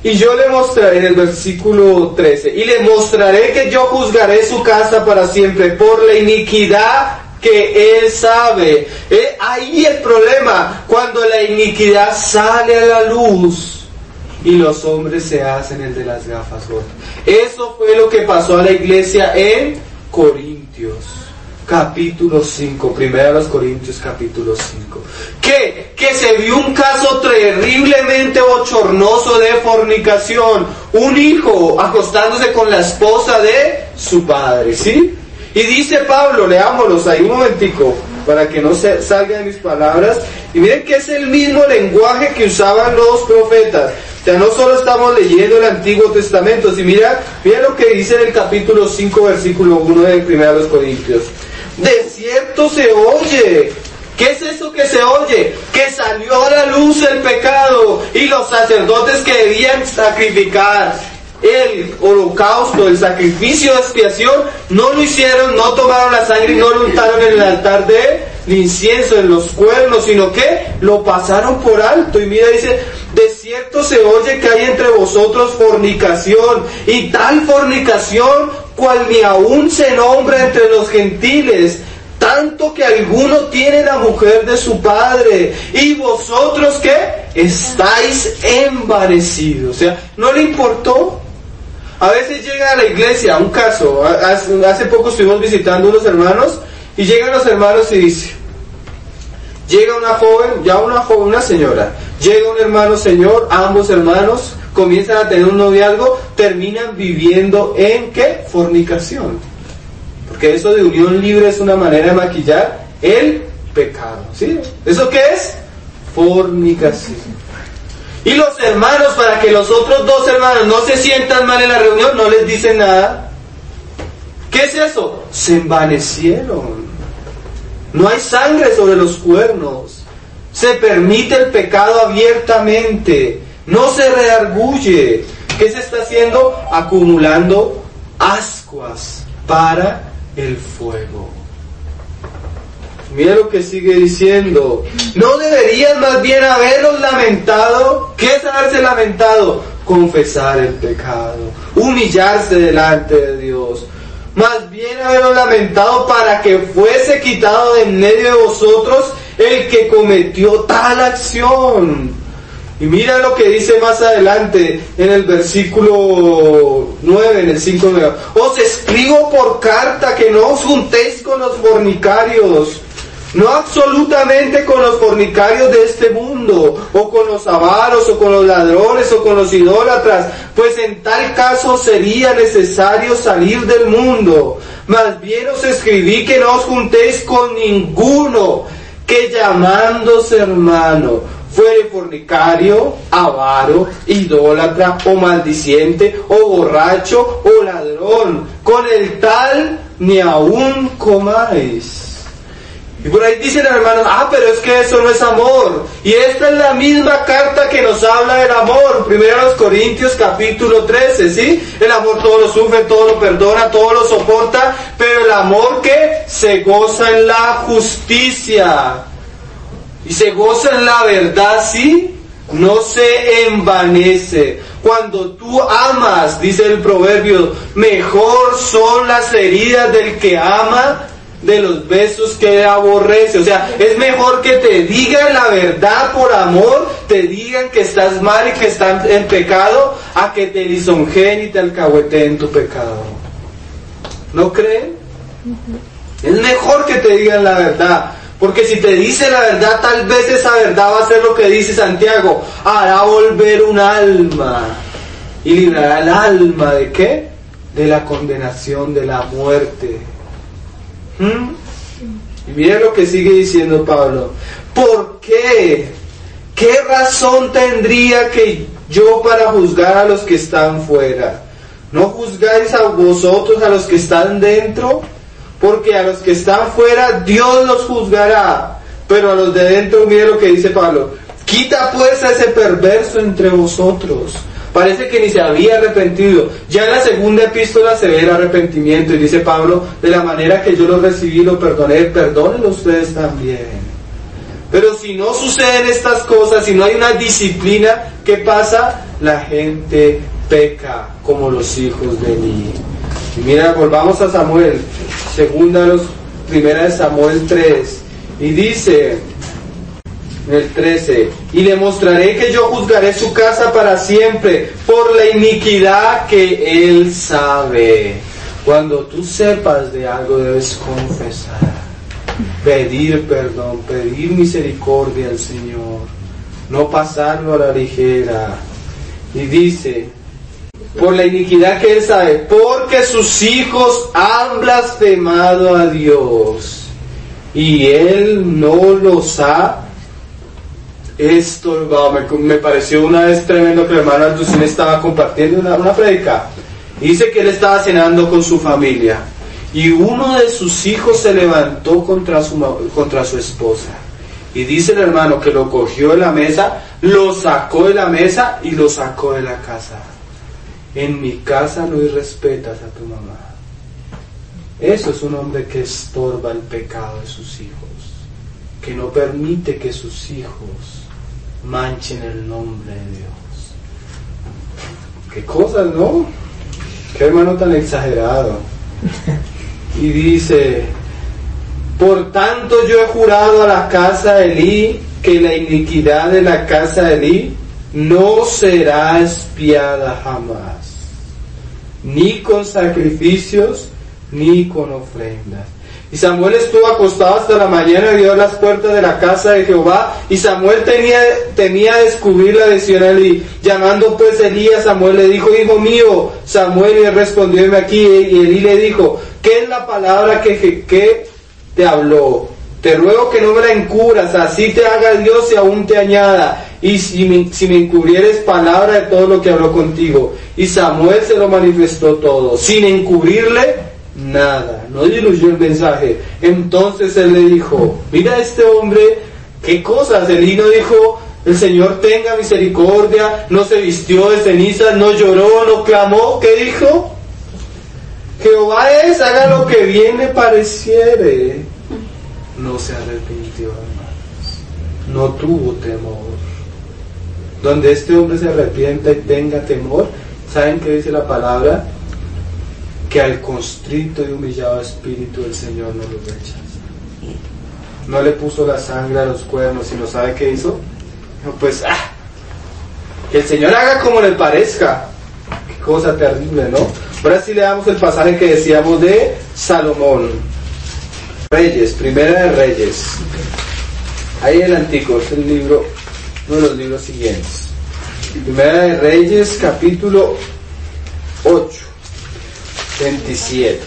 Y yo le mostraré, en el versículo 13, y le mostraré que yo juzgaré su casa para siempre por la iniquidad que él sabe. Ahí el problema, cuando la iniquidad sale a la luz y los hombres se hacen el de las gafas gordas. Eso fue lo que pasó a la iglesia en Corintios, capítulo 5, 1 Corintios capítulo 5. Que se vio un caso terriblemente bochornoso de fornicación, un hijo acostándose con la esposa de su padre, ¿sí? Y dice Pablo, leámoslos ahí un momentico, para que no se salgan de mis palabras, y miren que es el mismo lenguaje que usaban los profetas. O sea, no solo estamos leyendo el Antiguo Testamento, si mira lo que dice en el capítulo 5, versículo 1 de 1 Corintios. De cierto se oye. ¿Qué es eso que se oye? Que salió a la luz el pecado y los sacerdotes que debían sacrificar el holocausto, el sacrificio de expiación, no lo hicieron, no tomaron la sangre y no lo untaron en el altar de incienso, en los cuernos, sino que lo pasaron por alto. Y mira, dice, de cierto se oye que hay entre vosotros fornicación, y tal fornicación cual ni aún se nombra entre los gentiles, tanto que alguno tiene la mujer de su padre, y vosotros ¿qué? Estáis envanecidos. O sea, ¿no le importó? A veces llega a la iglesia, un caso, hace poco estuvimos visitando unos hermanos, y llegan los hermanos y dice, llega una joven, una señora, llega un hermano señor, ambos hermanos comienzan a tener un noviazgo, terminan viviendo en ¿qué? Fornicación. Porque eso de unión libre es una manera de maquillar el pecado, ¿sí? ¿Eso qué es? Fornicación. Y los hermanos, para que los otros dos hermanos no se sientan mal en la reunión, no les dicen nada. ¿Qué es eso? Se envanecieron. No hay sangre sobre los cuernos. Se permite el pecado abiertamente. No se redarguye. ¿Qué se está haciendo? Acumulando ascuas para el fuego. Mira lo que sigue diciendo. ¿No deberían más bien haberlos lamentado? ¿Qué es haberse lamentado? Confesar el pecado, humillarse delante de Dios. Más bien haberlos lamentado para que fuese quitado de en medio de vosotros el que cometió tal acción. Y mira lo que dice más adelante en el versículo 9, en el 5:9. Os escribo por carta que no os juntéis con los fornicarios, no absolutamente con los fornicarios de este mundo, o con los avaros, o con los ladrones, o con los idólatras, pues en tal caso sería necesario salir del mundo. Más bien os escribí que no os juntéis con ninguno que llamándose hermano fuere fornicario, avaro, idólatra, o maldiciente, o borracho, o ladrón. Con el tal ni aún comáis. Y por ahí dicen hermanos, pero es que eso no es amor. Y esta es la misma carta que nos habla del amor. 1 Corintios capítulo 13, ¿sí? El amor todo lo sufre, todo lo perdona, todo lo soporta. Pero el amor que se goza en la justicia. Y se goza en la verdad, ¿sí? No se envanece. Cuando tú amas, dice el proverbio, mejor son las heridas del que ama de los besos que aborrece. O sea, es mejor que te digan la verdad por amor, te digan que estás mal y que estás en pecado, a que te lisonjeen y te alcahueteen tu pecado. ¿No creen? Es mejor que te digan la verdad. Porque si te dice la verdad, tal vez esa verdad va a ser lo que dice Santiago, hará volver un alma y librará el alma ¿de qué? De la condenación, de la muerte. Y miren lo que sigue diciendo Pablo. ¿Por qué? ¿Qué razón tendría que yo para juzgar a los que están fuera? ¿No juzgáis a vosotros a los que están dentro? Porque a los que están fuera Dios los juzgará, pero a los de dentro, mire lo que dice Pablo, quita pues a ese perverso entre vosotros. Parece que ni se había arrepentido. Ya en la segunda epístola se ve el arrepentimiento y dice Pablo, de la manera que yo lo recibí, lo perdoné, perdónenlo ustedes también. Pero si no suceden estas cosas, si no hay una disciplina, ¿qué pasa? la gente peca como los hijos de Elí. Y mira, volvamos a Samuel, primera de Samuel 3, y dice en el 13: y le mostraré que yo juzgaré su casa para siempre por la iniquidad que él sabe. Cuando tú sepas de algo debes confesar, pedir perdón, pedir misericordia al Señor, no pasarlo a la ligera. Y dice, por la iniquidad que él sabe, porque sus hijos han blasfemado a Dios y él no los ha. Esto me pareció una vez tremendo que el hermano Alducín estaba compartiendo una predica. Dice que él estaba cenando con su familia y uno de sus hijos se levantó contra su esposa. Y dice el hermano que lo cogió de la mesa, lo sacó de la mesa y lo sacó de la casa. En mi casa no irrespetas a tu mamá. Eso es un hombre que estorba el pecado de sus hijos, que no permite que sus hijos manchen el nombre de Dios. Qué cosas, ¿no? Qué hermano tan exagerado. Y dice, por tanto yo he jurado a la casa de Elí que la iniquidad de la casa de Elí no será expiada jamás, ni con sacrificios ni con ofrendas. Y Samuel estuvo acostado hasta la mañana y vio las puertas de la casa de Jehová, y Samuel temía descubrir la visión a Elí. Llamando pues Elí a Samuel, le dijo: hijo mío, Samuel. Y él respondió: heme aquí. Y Elí le dijo: ¿qué es la palabra que te habló? Te ruego que no me la encubras, así te haga Dios y aún te añada, y si me encubrieres palabra de todo lo que habló contigo. Y Samuel se lo manifestó todo, sin encubrirle nada, no diluyó el mensaje. Entonces él le dijo: mira este hombre, qué cosas. Elí no dijo: el Señor tenga misericordia, no se vistió de cenizas, no lloró, no clamó. ¿Qué dijo? Jehová es, haga lo que bien le pareciere. No se arrepintió, hermanos, no tuvo temor. Donde este hombre se arrepienta y tenga temor, ¿saben qué dice la palabra? Que al constrito y humillado espíritu el Señor no lo rechaza. No le puso la sangre a los cuernos, sino ¿sabe qué hizo? Pues, que el Señor haga como le parezca. Qué cosa terrible, ¿no? Ahora sí le damos el pasaje que decíamos de Salomón. Reyes, Primera de Reyes. Ahí el Antiguo, es el libro, uno de los libros siguientes. Primera de Reyes, capítulo 8. 27.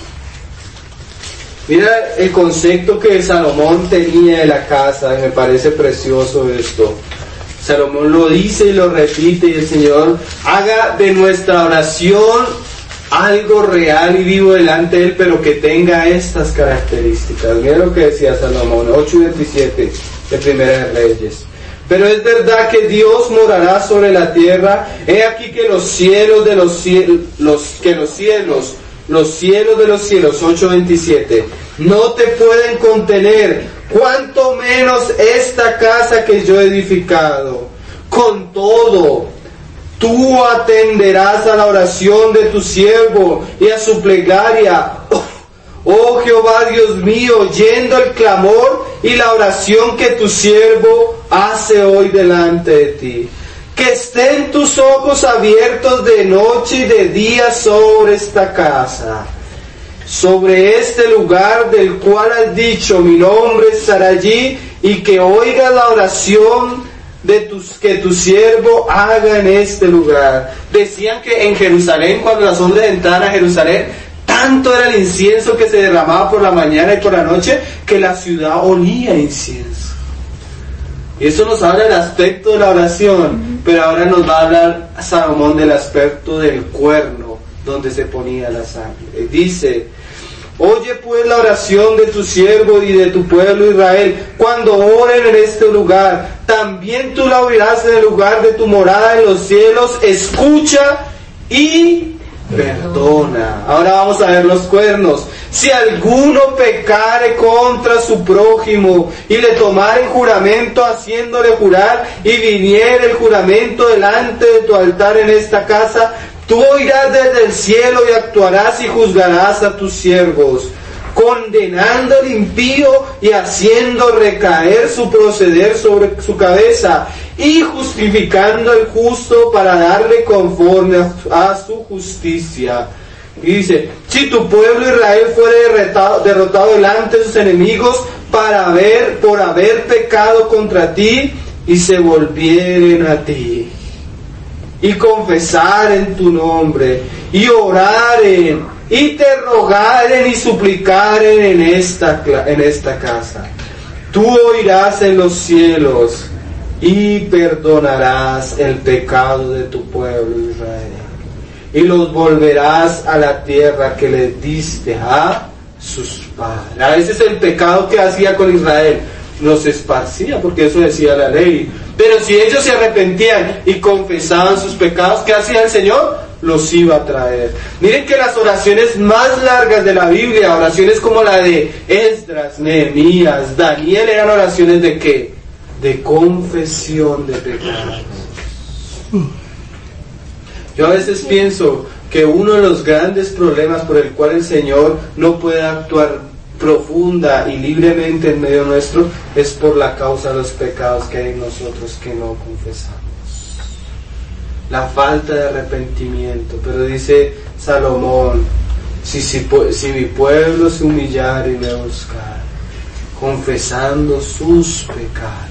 Mira el concepto que Salomón tenía de la casa, y me parece precioso esto. Salomón lo dice y lo repite, y el Señor haga de nuestra oración algo real y vivo delante de Él, pero que tenga estas características. Mira lo que decía Salomón, 8:27 de Primera de Reyes. Pero es verdad que Dios morará sobre la tierra. He aquí que los cielos de los cielos, los cielos de los cielos, 8:27, no te pueden contener, cuanto menos esta casa que yo he edificado. Con todo, tú atenderás a la oración de tu siervo y a su plegaria. Oh Jehová Dios mío, oyendo el clamor y la oración que tu siervo hace hoy delante de ti. Que estén tus ojos abiertos de noche y de día sobre esta casa, sobre este lugar del cual has dicho, mi nombre estará allí, y que oiga la oración que tu siervo haga en este lugar. Decían que en Jerusalén, cuando las hombres entraban a Jerusalén, tanto era el incienso que se derramaba por la mañana y por la noche, que la ciudad olía incienso. Y eso nos habla del aspecto de la oración, pero ahora nos va a hablar Salomón del aspecto del cuerno, donde se ponía la sangre. Dice: oye pues la oración de tu siervo y de tu pueblo Israel, cuando oren en este lugar. También tú la oirás en el lugar de tu morada en los cielos. Escucha y perdona. Ahora vamos a ver los cuernos. Si alguno pecare contra su prójimo y le tomare juramento haciéndole jurar y viniere el juramento delante de tu altar en esta casa, tú oirás desde el cielo y actuarás y juzgarás a tus siervos, condenando al impío y haciendo recaer su proceder sobre su cabeza, y justificando al justo para darle conforme a su justicia. Y dice, si tu pueblo Israel fuere derrotado delante de sus enemigos por haber pecado contra ti, y se volvieren a ti, y confesaren tu nombre, y oraren, y te rogaren y suplicaren en esta casa, tú oirás en los cielos, y perdonarás el pecado de tu pueblo Israel, y los volverás a la tierra que les diste a sus padres. A veces el pecado que hacía con Israel los esparcía, porque eso decía la ley. Pero si ellos se arrepentían y confesaban sus pecados, ¿qué hacía el Señor? Los iba a traer. Miren que las oraciones más largas de la Biblia, oraciones como la de Esdras, Nehemías, Daniel, eran oraciones ¿de qué? De confesión de pecados. Yo a veces pienso que uno de los grandes problemas por el cual el Señor no puede actuar profunda y libremente en medio nuestro es por la causa de los pecados que hay en nosotros que no confesamos. La falta de arrepentimiento. Pero dice Salomón, si mi pueblo se humillare y me buscare, confesando sus pecados.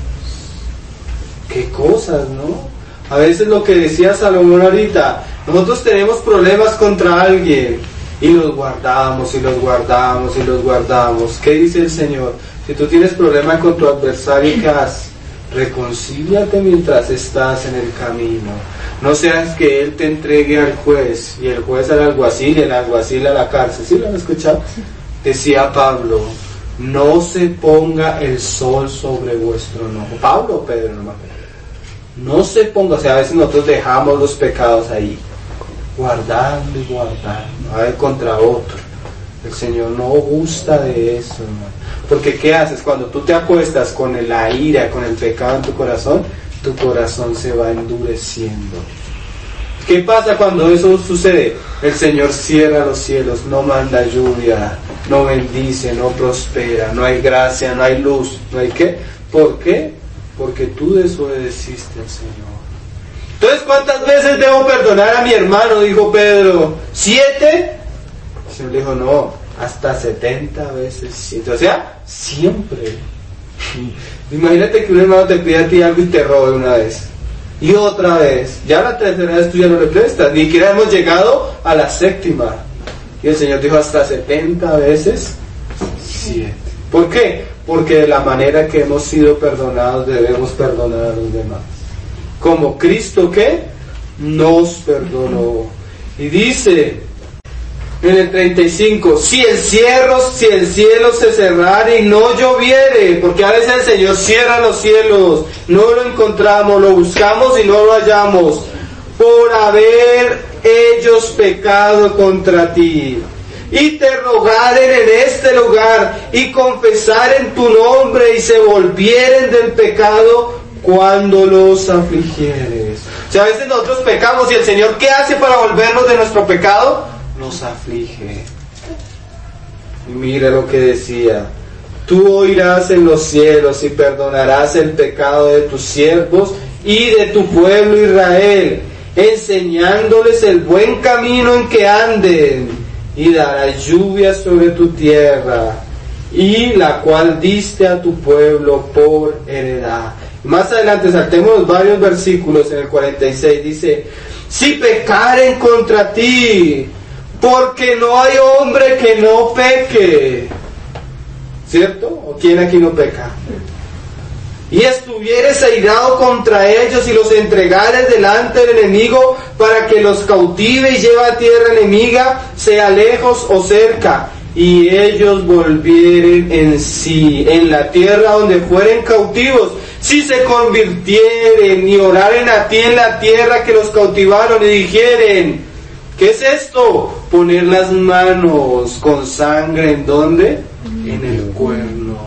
Qué cosas, ¿no? A veces lo que decía Salomón ahorita, nosotros tenemos problemas contra alguien y los guardamos y los guardamos y los guardamos. ¿Qué dice el Señor? Si tú tienes problemas con tu adversario, ¿qué haces? Reconcíliate mientras estás en el camino. No seas que él te entregue al juez y el juez al alguacil y el alguacil a la cárcel. ¿Sí lo han escuchado? Decía Pablo, no se ponga el sol sobre vuestro enojo. Pablo o Pedro, no se ponga, o sea, a veces nosotros dejamos los pecados ahí, guardando y guardando, a ver, contra otro. El Señor no gusta de eso, hermano. Porque ¿qué haces? Cuando tú te acuestas con la ira, con el pecado en tu corazón se va endureciendo. ¿Qué pasa cuando eso sucede? El Señor cierra los cielos, no manda lluvia, no bendice, no prospera, no hay gracia, no hay luz, no hay qué. ¿Por qué? Porque tú desobedeciste al Señor. Entonces, ¿cuántas veces debo perdonar a mi hermano? Dijo Pedro, ¿7? El Señor dijo, no, hasta 70 veces 7. O sea, siempre. Imagínate que un hermano te pide a ti algo y te robe una vez. Y otra vez. Ya la tercera vez tú ya no le prestas. Ni siquiera hemos llegado a la 7ª. Y el Señor dijo hasta 70 veces 7. ¿Por qué? Porque de la manera que hemos sido perdonados debemos perdonar a los demás. Como Cristo que nos perdonó. Y dice en el 35, si el cielo se cerrare y no lloviere, porque a veces el Señor cierra los cielos, no lo encontramos, lo buscamos y no lo hallamos, por haber ellos pecado contra ti. Y te rogaren en este lugar y confesaren tu nombre y se volvieren del pecado cuando los afligieres. O sea, a veces nosotros pecamos y el Señor, ¿qué hace para volvernos de nuestro pecado? Nos aflige. Y mira lo que decía, tú oirás en los cielos y perdonarás el pecado de tus siervos y de tu pueblo Israel, enseñándoles el buen camino en que anden, y darás lluvia sobre tu tierra, y la cual diste a tu pueblo por heredad. Más adelante, saltemos varios versículos, en el 46 dice, si pecaren contra ti, porque no hay hombre que no peque. ¿Cierto? ¿O quién aquí no peca? Y estuvieres airado contra ellos y los entregares delante del enemigo para que los cautive y lleve a tierra enemiga, sea lejos o cerca, y ellos volvieren en sí, en la tierra donde fueren cautivos, si se convirtieren y oraren a ti en la tierra que los cautivaron y dijeren, ¿Qué es esto? Poner las manos con sangre, ¿en dónde? En el cuerno.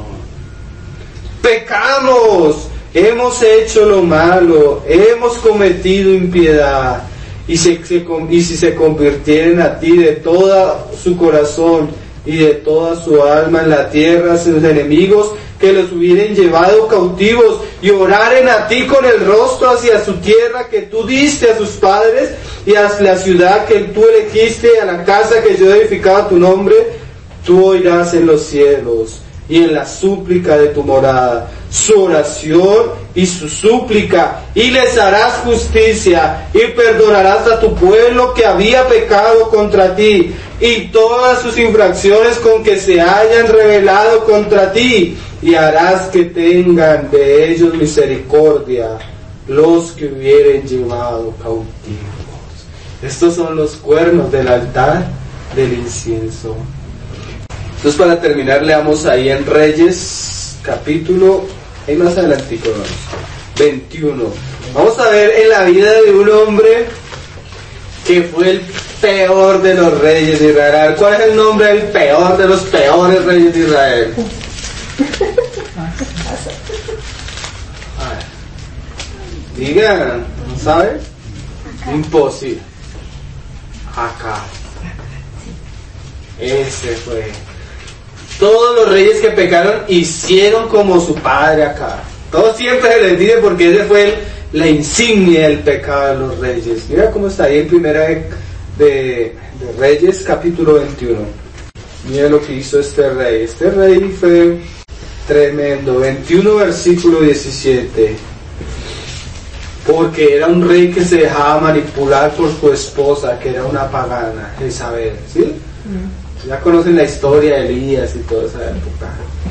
Pecamos, hemos hecho lo malo, hemos cometido impiedad. Y si se convirtieren a ti de todo su corazón y de toda su alma en la tierra, sus enemigos, que los hubieren llevado cautivos, y oraren a ti con el rostro hacia su tierra que tú diste a sus padres, y a la ciudad que tú elegiste, a la casa que yo he edificado a tu nombre, tú oirás en los cielos y en la súplica de tu morada su oración y su súplica, y les harás justicia, y perdonarás a tu pueblo que había pecado contra ti, y todas sus infracciones con que se hayan rebelado contra ti, y harás que tengan de ellos misericordia los que hubieren llevado cautivos. Estos son los cuernos del altar del incienso. Entonces, para terminar, leamos ahí en Reyes, capítulo, ahí más adelantico, 21. Vamos a ver en la vida de un hombre que fue el peor de los reyes de Israel. ¿Cuál es el nombre del peor de los peores reyes de Israel? Digan, ¿no saben? Imposible. Acá. Ese fue. Todos los reyes que pecaron hicieron como su padre acá. Todos siempre se les dice porque ese fue la insignia del pecado de los reyes. Mira cómo está ahí en Primera de Reyes, capítulo 21. Mira lo que hizo este rey. Este rey fue tremendo. 21, versículo 17. Porque era un rey que se dejaba manipular por su esposa, que era una pagana, Jezabel, ¿sí? Ya conocen la historia de Elías y toda esa época.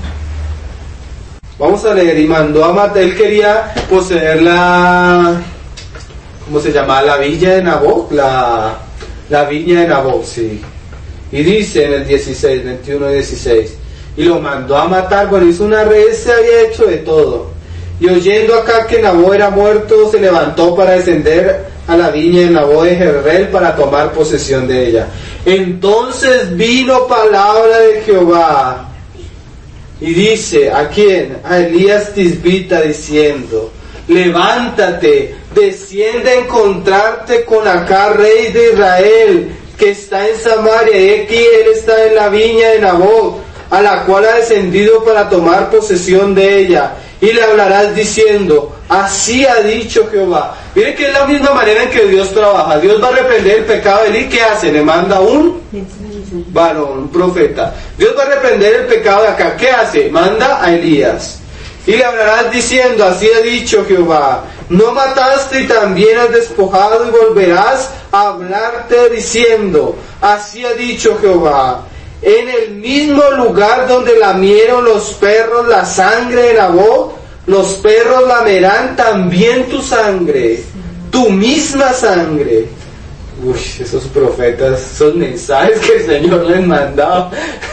Vamos a leer. Y mandó a matar. Él quería poseer la... ¿cómo se llama? La villa de Naboc. La viña de Naboc, sí. Y dice en el 16, 21 y 16. Y lo mandó a matar. Bueno, hizo una red, se había hecho de todo. Y oyendo acá que Naboc era muerto, se levantó para descender a la viña de Naboc de Jezreel para tomar posesión de ella. Entonces vino palabra de Jehová y dice, ¿a quién? A Elías Tisbita, diciendo, levántate, desciende a encontrarte con Acab, rey de Israel, que está en Samaria, y aquí él está en la viña de Naboc, a la cual ha descendido para tomar posesión de ella. Y le hablarás diciendo, así ha dicho Jehová. Miren que es la misma manera en que Dios trabaja. Dios va a reprender el pecado de Elí. ¿Qué hace? Le manda un varón, un profeta. Dios va a reprender el pecado de acá. ¿Qué hace? Manda a Elías. Y le hablarás diciendo, así ha dicho Jehová. No mataste y también has despojado, y volverás a hablarte diciendo, así ha dicho Jehová. En el mismo lugar donde lamieron los perros la sangre de Naboc, los perros lamerán también tu sangre, tu misma sangre. Uy, esos profetas, esos mensajes que el Señor les mandaba.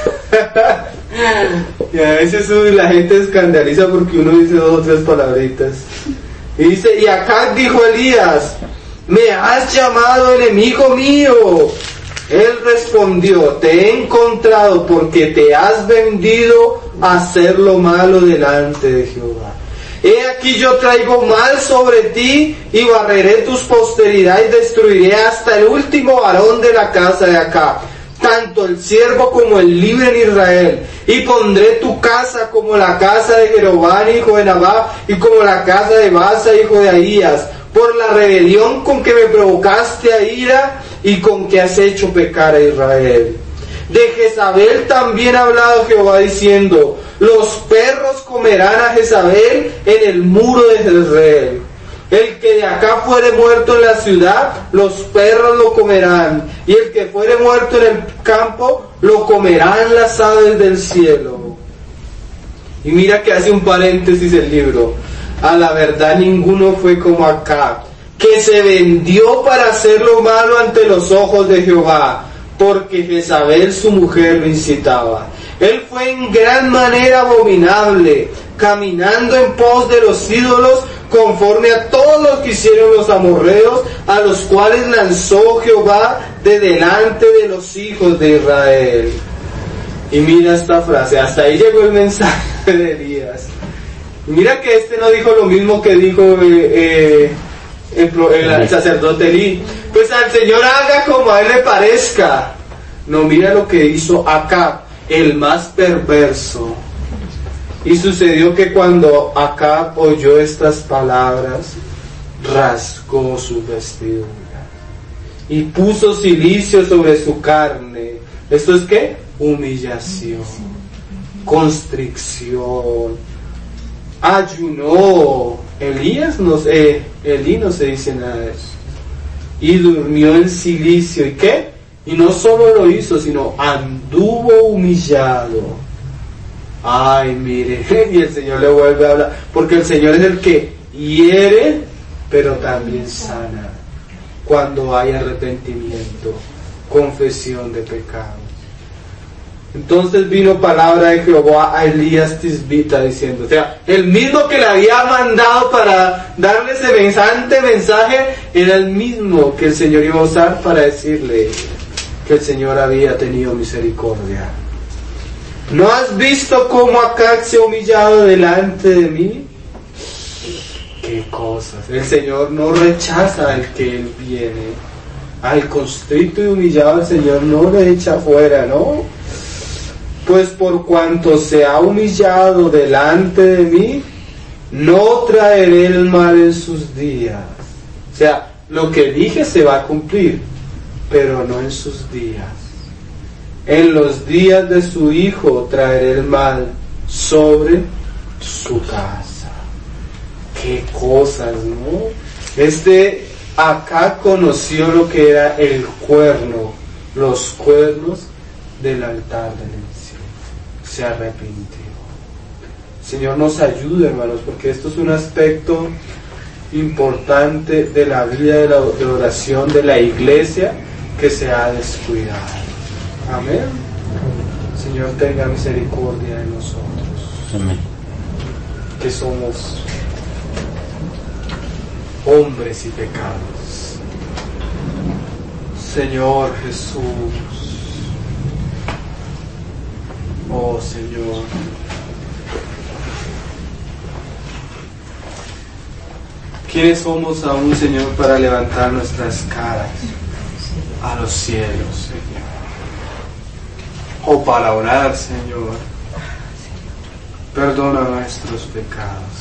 Y a veces la gente escandaliza porque uno dice 2 o 3 palabritas. Y dice, y acá dijo Elías, me has llamado enemigo mío. Él respondió, te he encontrado porque te has vendido a hacer lo malo delante de Jehová. He aquí yo traigo mal sobre ti y barreré tus posteridades y destruiré hasta el último varón de la casa de Acab, tanto el siervo como el libre en Israel. Y pondré tu casa como la casa de Jeroboam hijo de Nabat y como la casa de Baasa hijo de Ahías, por la rebelión con que me provocaste a ira y con que has hecho pecar a Israel. De Jezabel también ha hablado Jehová diciendo, los perros comerán a Jezabel en el muro de Jezreel. El que de acá fuere muerto en la ciudad, los perros lo comerán, y el que fuere muerto en el campo, lo comerán las aves del cielo. Y mira que hace un paréntesis el libro. A la verdad ninguno fue como Acab, que se vendió para hacer lo malo ante los ojos de Jehová, porque Jezabel su mujer lo incitaba. Él fue en gran manera abominable, caminando en pos de los ídolos, conforme a todo lo que hicieron los amorreos, a los cuales lanzó Jehová de delante de los hijos de Israel. Y mira esta frase, hasta ahí llegó el mensaje de Elías. Mira que este no dijo lo mismo que dijo el sacerdote Elí. Pues al Señor haga como a él le parezca. No, mira lo que hizo Acab, el más perverso. Y sucedió que cuando Acab oyó estas palabras, rasgó su vestidura y puso cilicio sobre su carne. ¿Esto es qué? Humillación, constricción. Ayunó. Elí no se dice nada de eso. Y durmió en cilicio. ¿Y qué? Y no solo lo hizo, sino anduvo humillado. Ay, mire, y el Señor le vuelve a hablar, porque el Señor es el que hiere, pero también sana, cuando hay arrepentimiento, confesión de pecados. Entonces vino palabra de Jehová a Elías Tisbita diciendo, o sea, el mismo que le había mandado para darle semejante mensaje, era el mismo que el Señor iba a usar para decirle que el Señor había tenido misericordia. ¿No has visto cómo Acab se ha humillado delante de mí? ¿Qué cosas? El Señor no rechaza al que Él viene. Al constrito y humillado el Señor no le echa fuera, ¿no? Pues por cuanto se ha humillado delante de mí, no traeré el mal en sus días. O sea, lo que dije se va a cumplir, pero no en sus días. En los días de su hijo traeré el mal sobre su casa. Qué cosas, ¿no? Acá conoció lo que era el cuerno, los cuernos del altar del encieno. Se arrepintió. Señor nos ayude, hermanos, porque esto es un aspecto importante de la vida de oración de la iglesia que se ha descuidado. Amén. Señor, tenga misericordia de nosotros. Amén. Que somos hombres y pecados. Señor Jesús. Oh Señor. ¿Quiénes somos aún, Señor, para levantar nuestras caras a los cielos, Señor? O para orar, Señor, perdona nuestros pecados,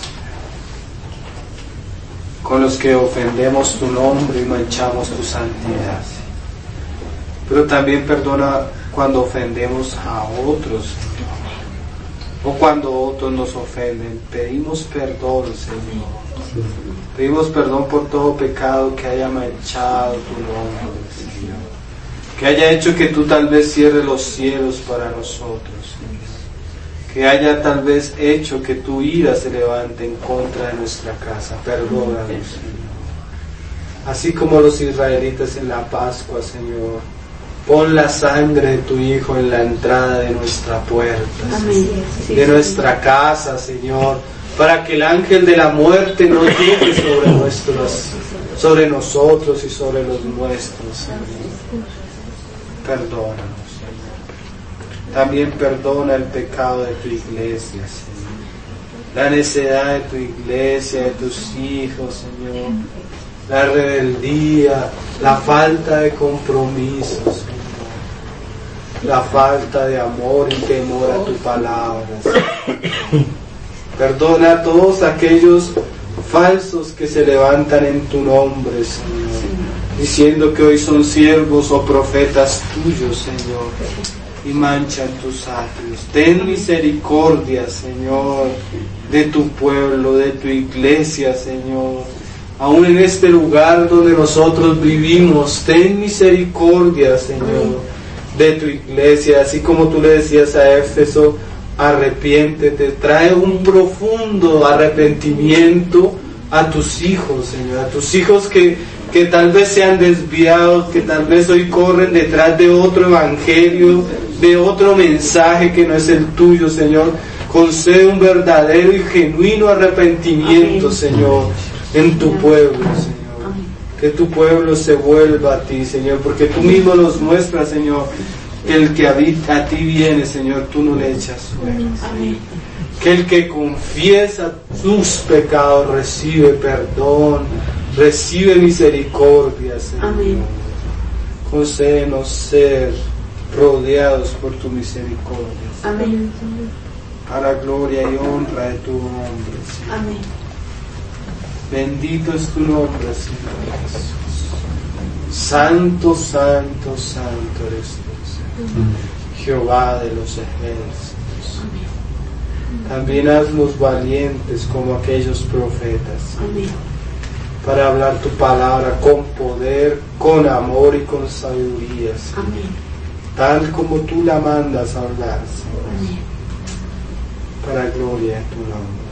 con los que ofendemos tu nombre y manchamos tu santidad. Pero también perdona cuando ofendemos a otros, Señor, o cuando otros nos ofenden. Pedimos perdón, Señor. Pedimos perdón por todo pecado que haya manchado tu nombre, Señor, que haya hecho que tú tal vez cierres los cielos para nosotros, Señor, que haya tal vez hecho que tu ira se levante en contra de nuestra casa. Perdónanos, Señor. Así como los israelitas en la Pascua, Señor, pon la sangre de tu Hijo en la entrada de nuestra puerta, Señor, de nuestra casa, Señor, para que el ángel de la muerte no llegue sobre nosotros y sobre los nuestros, Señor. Perdónanos, Señor. También perdona el pecado de tu iglesia, Señor. La necedad de tu iglesia, de tus hijos, Señor. La rebeldía, la falta de compromiso, Señor. La falta de amor y temor a tu palabra, Señor. Perdona a todos aquellos falsos que se levantan en tu nombre, Señor, diciendo que hoy son siervos o profetas tuyos, Señor, y manchan tus atrios. Ten misericordia, Señor, de tu pueblo, de tu iglesia, Señor. Aún en este lugar donde nosotros vivimos, ten misericordia, Señor, de tu iglesia. Así como tú le decías a Éfeso, arrepiéntete, trae un profundo arrepentimiento a tus hijos, Señor, a tus hijos que tal vez se han desviado, que tal vez hoy corren detrás de otro evangelio, de otro mensaje que no es el tuyo, Señor. Concede un verdadero y genuino arrepentimiento, amén, Señor, en tu pueblo, Señor. Amén. Que tu pueblo se vuelva a ti, Señor, porque tú mismo nos muestras, Señor, que el que a ti viene, Señor, tú no le echas suelo. Amén. Que el que confiesa sus pecados recibe perdón, recibe misericordia, Señor. Amén. Concédenos ser rodeados por tu misericordia, Señor. Amén. Para gloria y honra de tu nombre, Señor. Amén. Bendito es tu nombre, Señor Jesús. Santo, santo, santo eres tú, Señor. Jehová de los ejércitos. Amén. También haznos valientes como aquellos profetas. Amén. Para hablar tu palabra con poder, con amor y con sabiduría, Señor. Amén. Tal como tú la mandas a hablar, Señor. Amén. Para gloria de tu nombre.